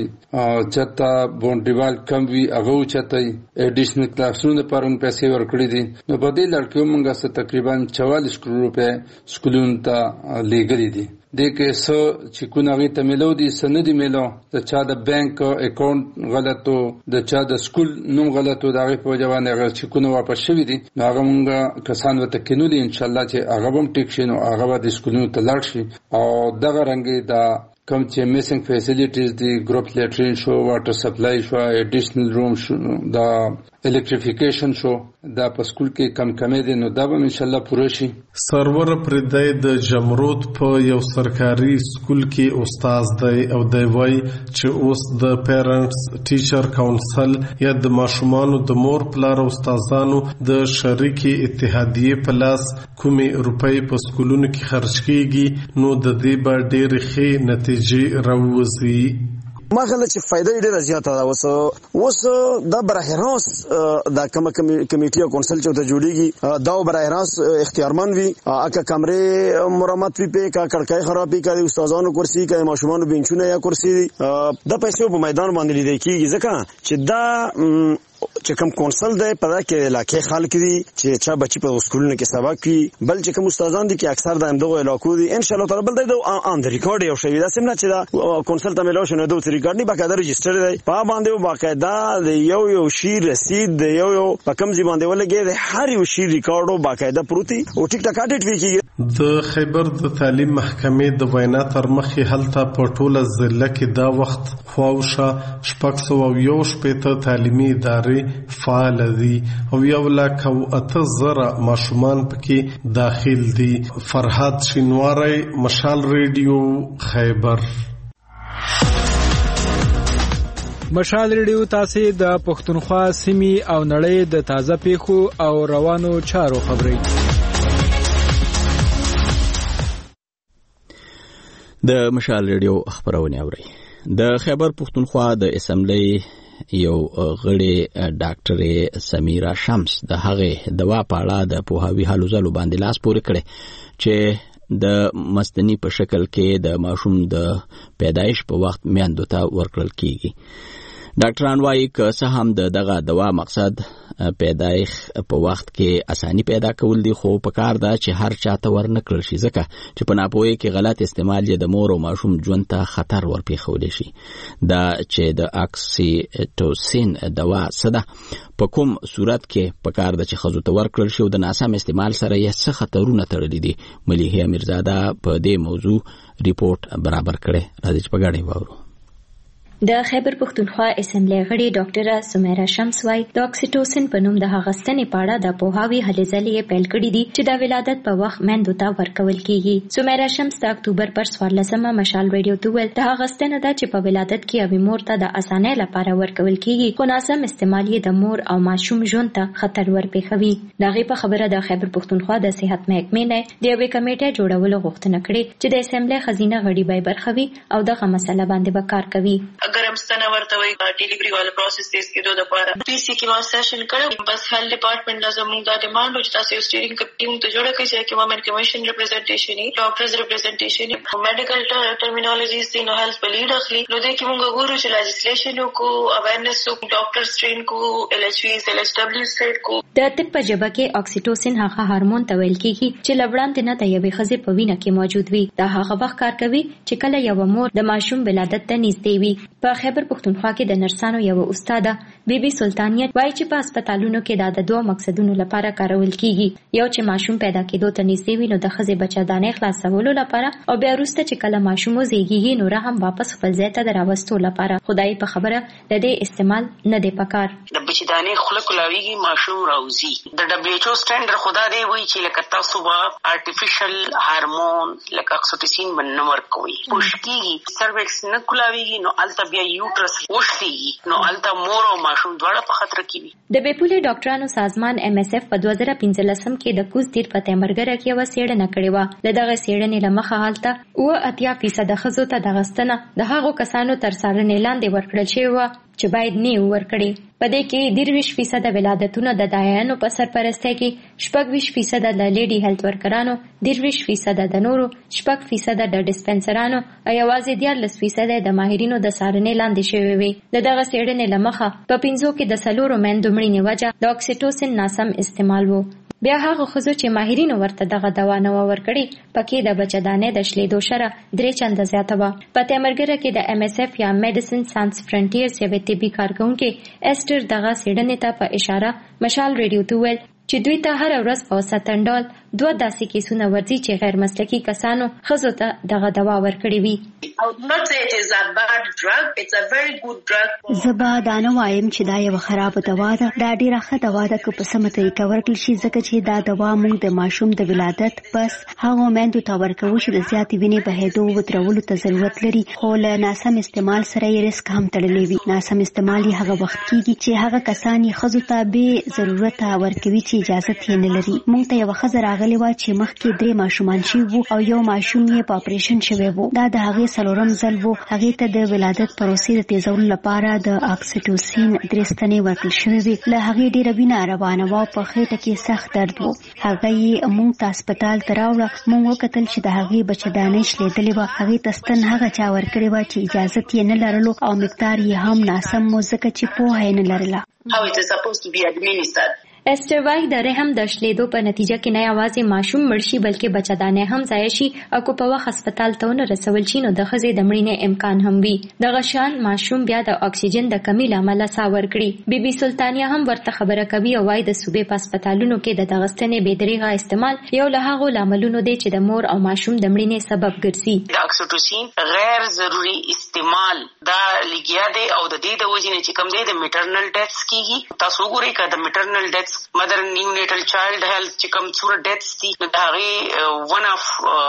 S15: چتا بونډیوال کم وی هغه چته اډیشنل کلاسونه پرون پیسې ورکړي دي. نو په دې لړکیو منګه څه تقریبا چوالیس کروڑ روپے سکولونو ته لګري دي. دیکھے سو چکوناغي ته ملو دي سن دي ملو د چا د بانک اکاونټ غلطو د چا د سکول نوم غلطو دا غي په جوانه غ چکونه واپس شوی دي. هغه مونږه کسان وته کینولي ان شاء الله چې هغه هم ټیک شي نو هغه د سکولونو ته لاړ شي او دغه رنګي دا کم چې میسنګ فیسیلیټیز دي ګروپ لیټرین شو واټر سپلای شو اډیشنل روم شو دا الکتریفیکیشن شو دا په سکول کې کم کمې دي نو دا به ان شاء الله پوره شي.
S14: سرور پردای د جمرود په یو سرکاري سکول کې استاد دی او دی وای چې اوس د پیرنټس ټیچر کونسل یا د ماشومانو د مور پلار او استادانو د شریکي اتحادیه په لاس کومې روپۍ په سکولونو کې خرج کیږي نو د دې به ډېرې ښې نتیجې راوځي.
S18: ما خلک چې فائدې ډېره زیاته ده. اوس اوس دا براه راست دا کوم کمیټي او کونسل چې ته جوړیږي دا براه راست اختیارمن وي اګه کمرې مرمت وي په کا کړکۍ خرابې کوي استادانو کرسي کوي ماشومانو بنچونه یا کرسي د پیسې په میدان باندې لیدل کیږي ځکه چې دا چې کوم کونسل دی په دا کې علاقې خلک دي چې چا بچي په سکولونو کې سبق کوي بل چې کوم استادان دي چې اکثر د همدغه علاقو دي ان شاء الله تعالی بل دی آن د ریکارډ یو شی دا سمنه چې دا کونسل ته ملو شنو د ریکارډ نه باقاعده رجستر دی په باندې باقاعده د یو یو شی رسید د یو یو په کوم ځای باندې ولګي د هر یو شی ریکارډو باقاعده پروتي او ټیک ټاک اډیټ وکړي.
S14: د خیبر د تعلیم محکمې د وینا تر مخې هلته په ټوله ضلع کې دا وخت خواوشه شپږ سوه او یو شپېته تعلیمي ادارې فعال دي او یو لک او اته زره ماشومان پکې داخل دي. فرهاد شینواری، مشال ریډیو، خیبر.
S24: مشال ریډیو تاسو د پښتونخوا سیمې او نړۍ د تازه پیښو او روانو چارو خبري
S1: د مشال ریډیو خبرونه اوري. د خیبر پښتونخوا د اسمبلی یو غړي ډاکټر سمیرا شمس د هغه دوا په اړه د پوهاوی حلو زلو باندې لاس پورې کړي چې د مستنی په شکل کې د ماشوم د پیدایش په وخت میندو ته ورکړل کیږي. ډاکټران وايي که څه هم د دغه دوا مقصد پیدایش په وخت کې اساني پیدا کول دي خو په کار ده چې هر چاته ورنکړل شي ځکه چې په ناپوهۍ کې غلط استعمال یې د مور او ماشوم ژوند ته خطر ورپېښولی شي. دا چې د اکسیټوسین دوا څه ده په کوم صورت کې په کار ده چې ښځو ته ورکړل شي او د ناسم استعمال سره یې څه خطرونه تړلي دي. ملیحه امیرزاده په دې موضوع ریپورت برابر کړی. راځي چې په ګډه واورو.
S5: د خیبر پښتونخوا اسمبلی غړي ډاکټره سمیرا شمس وايي د اکسیټوسین په نوم د هغه ستنې پاړه د پوهاوی هلې ځلې پیل کړې دي چې د ولادت په وخت میندو ته ورکول کیږي. سمیرا شمس د اکتوبر پر څوارلسمه مشال ریډیو ته ویل د هغه ستنه ده چې په ولادت کې اوی مور ته د اسانۍ لپاره ورکول کیږي خو ناسم استعمال یې د مور او ماشوم ژوند ته خطر ورپېښوي. دغه په خبره د خیبر پښتونخوا د صحت محکمې نه د یوې کمیټې جوړولو غوښتنه کړې چې د اسمبلی خزینه غړي به برخوي او دغه مسله باندې به کار کوي.
S17: اگر هم ستنه ورته وي ډیلیوري والا پروسس تیز کېدو لپاره پی سی کې ما سیشن کړو بس هیلث ډپارټمنټ لازم موږ دا ډیمانډ چې تاسو یو سټیرینګ ټیم ته جوړه کړئ چې وومن کمیشن ریپرزنټیشن ډاکټرز ریپرزنټیشن میډیکل ټرمینالوجیز دي نو هیلث بلیډ اخلي نو دې کې موږ ګورو چې لیجسلیشن کو اویرنس کو ډاکټر ټرین کو ال ایچ وی ال ایچ دبليو سټیټ کو.
S5: د طب په ژبه کې اکسیټوسین هغه هورمون ته ویل کیږي چې لوړاندې نه د یوې ښځې په وینه کې موجود وي. دا هغه وخت کار کوي چې کله یو مور د ماشوم ولادت ته نږدې وي. په خیبر پښتونخوا کې د نرسانو یو استاده بیبي سلطانیت وايي چې په هسپتالونو کې د دوه مقصدونو لپاره کارول کیږي. یو چې ماشوم پیدا کېدو ته نږدې وي نو د ښځې بچه‌دانۍ خلاصولو لپاره او بیا وروسته چې کله ماشوم وزېږي نو هم واپس خپل ځای ته راوستو لپاره. خدای په خبره د دې استعمال نه دی پکار.
S17: د بچه‌دانۍ خوله کولاویږي ماشوم راوځي. د دبليو ایچ او سټانډرډ خدا دی وایي چې لکه تاسو به آرټیفیشل هارمون لکه اکسیټوسین باندې ورکوي پوشکیږي سروکس نه کولاویږي نو الته بیا یوټرس وشتي نو الته مور او ماشوم دواړه په خطر کې وي.
S5: د بیپولې ډاکټرانو سازمان ایم ایس اف په دوه زره پنځلسم کې د کوز تیر په تیمرګره کې یو څېړنه کړې و. له دغه څېړنې له مخه هلته اوه اتیا فیصد ښځو ته دغه ستنه د هغو کسانو تر څارنې لاندې ورکړل شوې وه چې باید نه یې ورکړي. په دې کې دېرش فیصده ولادتونه د دایانو په سرپرستۍ کې، شپږویشت فیصده د لیډي هیلث ورکرانو، دېرش فیصده د نورو، شپږ فیصده د ډسپنسرانو او یوازې دیارلس فیصده د ماهرینو د څارنې لاندې شوي وي. د دغه څېړنې له مخه په پنځو کې د څلورو میندو مړینې وجه د اکسیټوسین ناسم استعمال و. بیا هغه ښځو چې ماهرینو ورته دغه دوا نه وه ورکړې پکې د بچه‌دانۍ د شلېدو شره درې چنده زیاته وه. په تیمرګره کې د ایم ایس اف یا میډیسن ساینس فرنټیرز یوې طبي کارکوونکې ایسټر دغه څېړنې ته په اشاره مشال ریډیو ته وویل چې دوی ته هر ورځ په اوسطن ډول دوه داسې کیسونه ورځي چې غیر مسلکي کسانو ښځو ته دغه دوا ورکړې وي.
S19: زه به دا نه وایم چې دا یوه خرابه دوا ده. دا ډېره ښه دوا ده که په سمه طریقه ورکړل شي، ځکه چې دا دوا موږ د ماشوم د ولادت پس هغو میندو ته ورکوو چې د زیاتې وینې بهېدو ودرولو ته ضرورت لري، خو له ناسم استعمال سره یې رسک هم تړلی وي. ناسم استعمال یې هغه وخت کېږي چې هغه کسان یې ښځو ته بې ضرورته ورکوي چې چې اجازه یې نه لري. موږ ته یو ښځه راغلی و چې مخکې درې ماشومان شوي وو او یو ماشوم یې په اپریشن شوی وو. دا د هغې څلورم ځل وو. هغې ته د ولادت پروسې د تیزولو لپاره د اکسیټوسین درې ستنې ورکړل شوې وې. له هغې ډېره وینه روانه وه، په خېټه کې سخت درد و. هغه یې موږ ته هسپتال ته راوړه. موږ وکتل چې د هغې بچه‌دانۍ شلېدلې وه. هغې ته ستن هغه چا ورکړې وه چې اجازه یې نه لرلو او مقدار یې هم ناسم و ځکه چې پوهه یې نه لرله.
S17: How it is supposed to be administered.
S5: استر وای د رحم د شلیدو په نتیجه کې نه یوازې ماشوم مړ شي بلکې بچه‌دانۍ هم ضایع شي او که په وخت هسپتال ته ونه رسول شي نو د ښځې د مړینې امکان هم وي. دغه شان ماشوم بیا د اکسیجن د کمی له امله ساه ورکړي. بي بي سلطانیه هم ورته خبره کوي او وايي د صوبې په هسپتالونو کې د دغه ستنې بې دریغه استعمال یو له هغو لاملونو دی چې د مور او ماشوم د مړینې سبب ګرځي.
S17: د اکسیټوسین غیر ضروري استعمال دا لګیا دی او د دې د وجې نه چې کوم دی د میټرنل ډیث کیږي. تاسو وګورئ که د میټرنل ډیث مدر نیونیټل چایلډ هیلث چې کوم څومره ډیث دي نو د هغې ون اف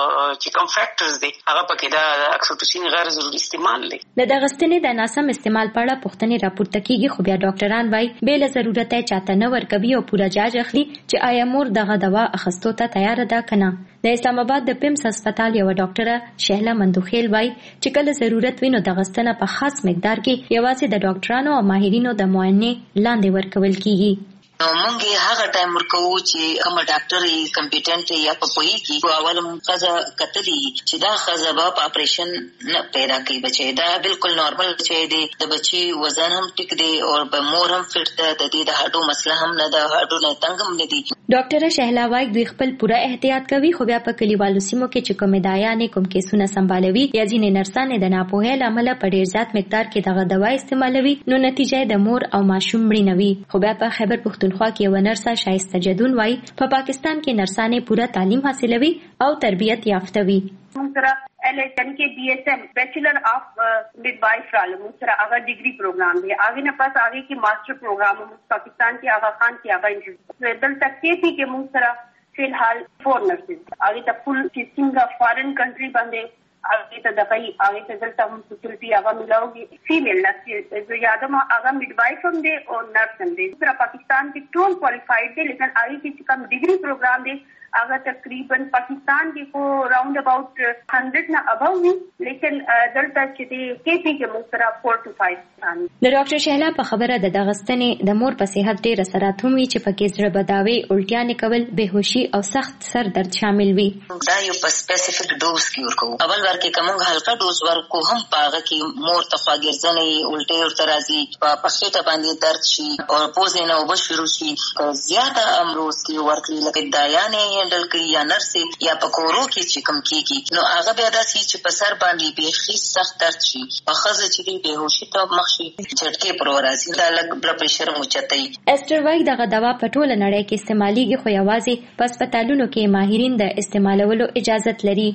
S17: چې کوم فیکټرز دی هغه پکې دا اکسیټوسین غیر ضروري استعمال دی.
S5: د دغه ستنې د ناسم استعمال په اړه پوښتنې راپورته کیږي خو بیا ډاکټران وایي بې له ضرورته یې چاته نه ورکوي او پوره جاج اخلي چې آیا مور دغه دوا اخیستو ته تیاره ده که نه. د اسلام آباد د پیمس هسپتال یوه ډاکټره شهله مندوخیل وایي چې کله ضرورت وي نو دغه ستنه په خاص مقدار کې یوازې د ډاکټرانو او ماهرینو د معاینې لاندې ورکول کیږي.
S3: نو مونږ هغه ټایم ورکوو چې کوم ډاکټر یې کمپیټنټ یا په پوهېږي اول مونږ ښځه کتلي چې دا ښځه به په اپریشن نه پیدا کوي بچی. دا بالکل نارمل بچی دی، د بچي وزن هم ټیک دی او په مور هم فټ ده، د دې د هډو مسله هم نه ده، هډو نه تنګ هم نه دي.
S5: ډاکټره شهلا وایي دوی خپل پوره احتیاط کوي خو بیا په کلیوالو سیمو کې چې کومې دایانې کوم کیسونه سمبالوي یا ځینې نرسانې د ناپوهۍ له امله په ډېر زیات مقدار کې دغه دوا استعمالوي نو نتیجه د مور او ماشوم مړینه وي. خو بیا په خیبر پښتونخوا کې یوه نرسه شایسته جدون وایي په پاکستان کې نرسانې پوره تعلیم حاصلوي او تربیت یافته وي.
S20: موږ سره ایل ایچ ایم کې بی ایس ایم بیچلر آف میډوایف راله موږ سره هغه ډیګري پروګرام دی. هغې نه پس هغې کې ماسټر پروګرام موږ پاکستان کې آغا خان کې هغه انټروډیوس دلته کې پی کې موږ سره فی الحال فور نرسز هغې ته فل چې څنګه فارن کنټري باندې هغې ته دغه هغې ته دلته هم فیسلټي هغه میلاوږي. فیمیل نرس زه یادم هغه میډوایف هم دی او نرس هم دی. سره پاکستان کې ټول کوالیفاید دی لیکن هغې کې چې کوم ډیګري پروګرام دی هغه تقریبا پاکستان کې خو راوند اباوت هنډرډ نه ابو وي لیکن دلته چې دی کې پی کې موږ سره فور ټو فایو.
S5: د ډاکټر شهلا په خبره د دغه ستنې د مور په صحت ډېر اثرات هم وي چې پکې زړه بداوي، الټیانې کول، بېهوشي او سخت سر درد شامل وي.
S3: دا یو په سپیسیفیک ډوز کې ورکوو. اول ور کې کومه هلکه ډوز ورکو هم په هغه کې مور ته خواږیرځنې، الټۍ ورته راځي، په خېټه باندې درد شي او پوزې نه اوبه شروع شي. که زیاته امروز کې ورکړي لکه دایانې هینډل کوي یا نرسې یا په کورو کې چې کوم کېږي نو هغه بیا داسې چې په سر باندې بیخي سخت درد شي، په ښځه چې دی بېهوشي ته مخ شي، جټکې پر ورځي، دا لږ بلډ پرېشر هم اوچتوي.
S5: استر وایي دغه دوا په ټوله نړۍ کې استعمالیږي خو یوازې په هسپتالونو کې ماهرین د استعمالولو اجازت لري.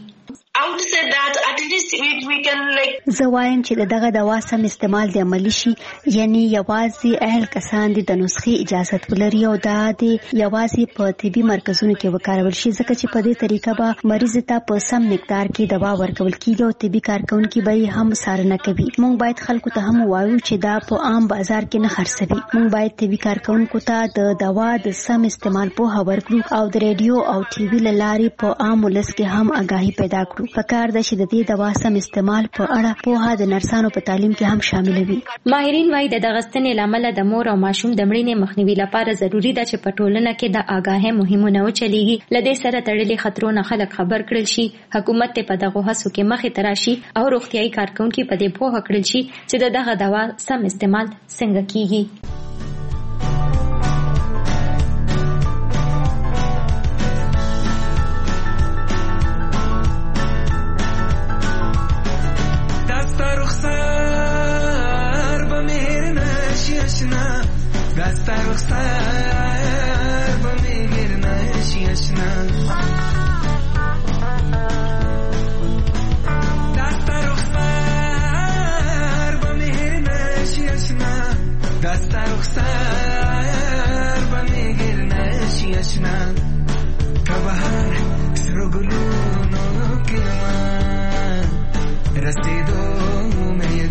S19: زه وایم چې د دغه دوا سم استعمال د عملی شي یعنی یوازې اهل کسان دي د نسخې اجازت ولري او دا د یوازې په طبي مرکزونو کې وکارول شي ځکه چې په دې طریقه به مریض ته په سم مقدار کې دوا ورکول کیږي او طبي کارکونکي به هم څارنه کوي. موږ باید خلکو ته هم ووایو چې دا په عام بازار کې نه خرڅوي. موږ باید طبي کارکونکو ته د دوا د سم استعمال پوهه ورکړو او د ریډیو او ټي وي له لارې په عام ولس کې هم آګاهي پیدا کړو. پکار ده چې د دې دوا سم استعمال په اړه پوهه د نرسانو په تعلیم کې هم شامل وي.
S5: ماهرین وايي د دغه ستنې له امله د مور او ماشوم د مړینې مخنیوي لپاره ضروری ده چې په ټولنه کې د آګاهۍ مهمونه وچلېږي. له دې سره تړلي خطرونه خلک خبر کړل شي، حکومت ته په دغه هڅو کې مخې ته راشي او روغتیايي کارکونکي په دې پوهه کړل شي چې د دغه دوا سم استعمال څنګه کیږي. دستا رخصار بمیر نشی اشنا دستا رخصار بمیر نشی اشنا دستا رخصار بمیر نشی اشنا کبهار سرگلونو که من رسیدو می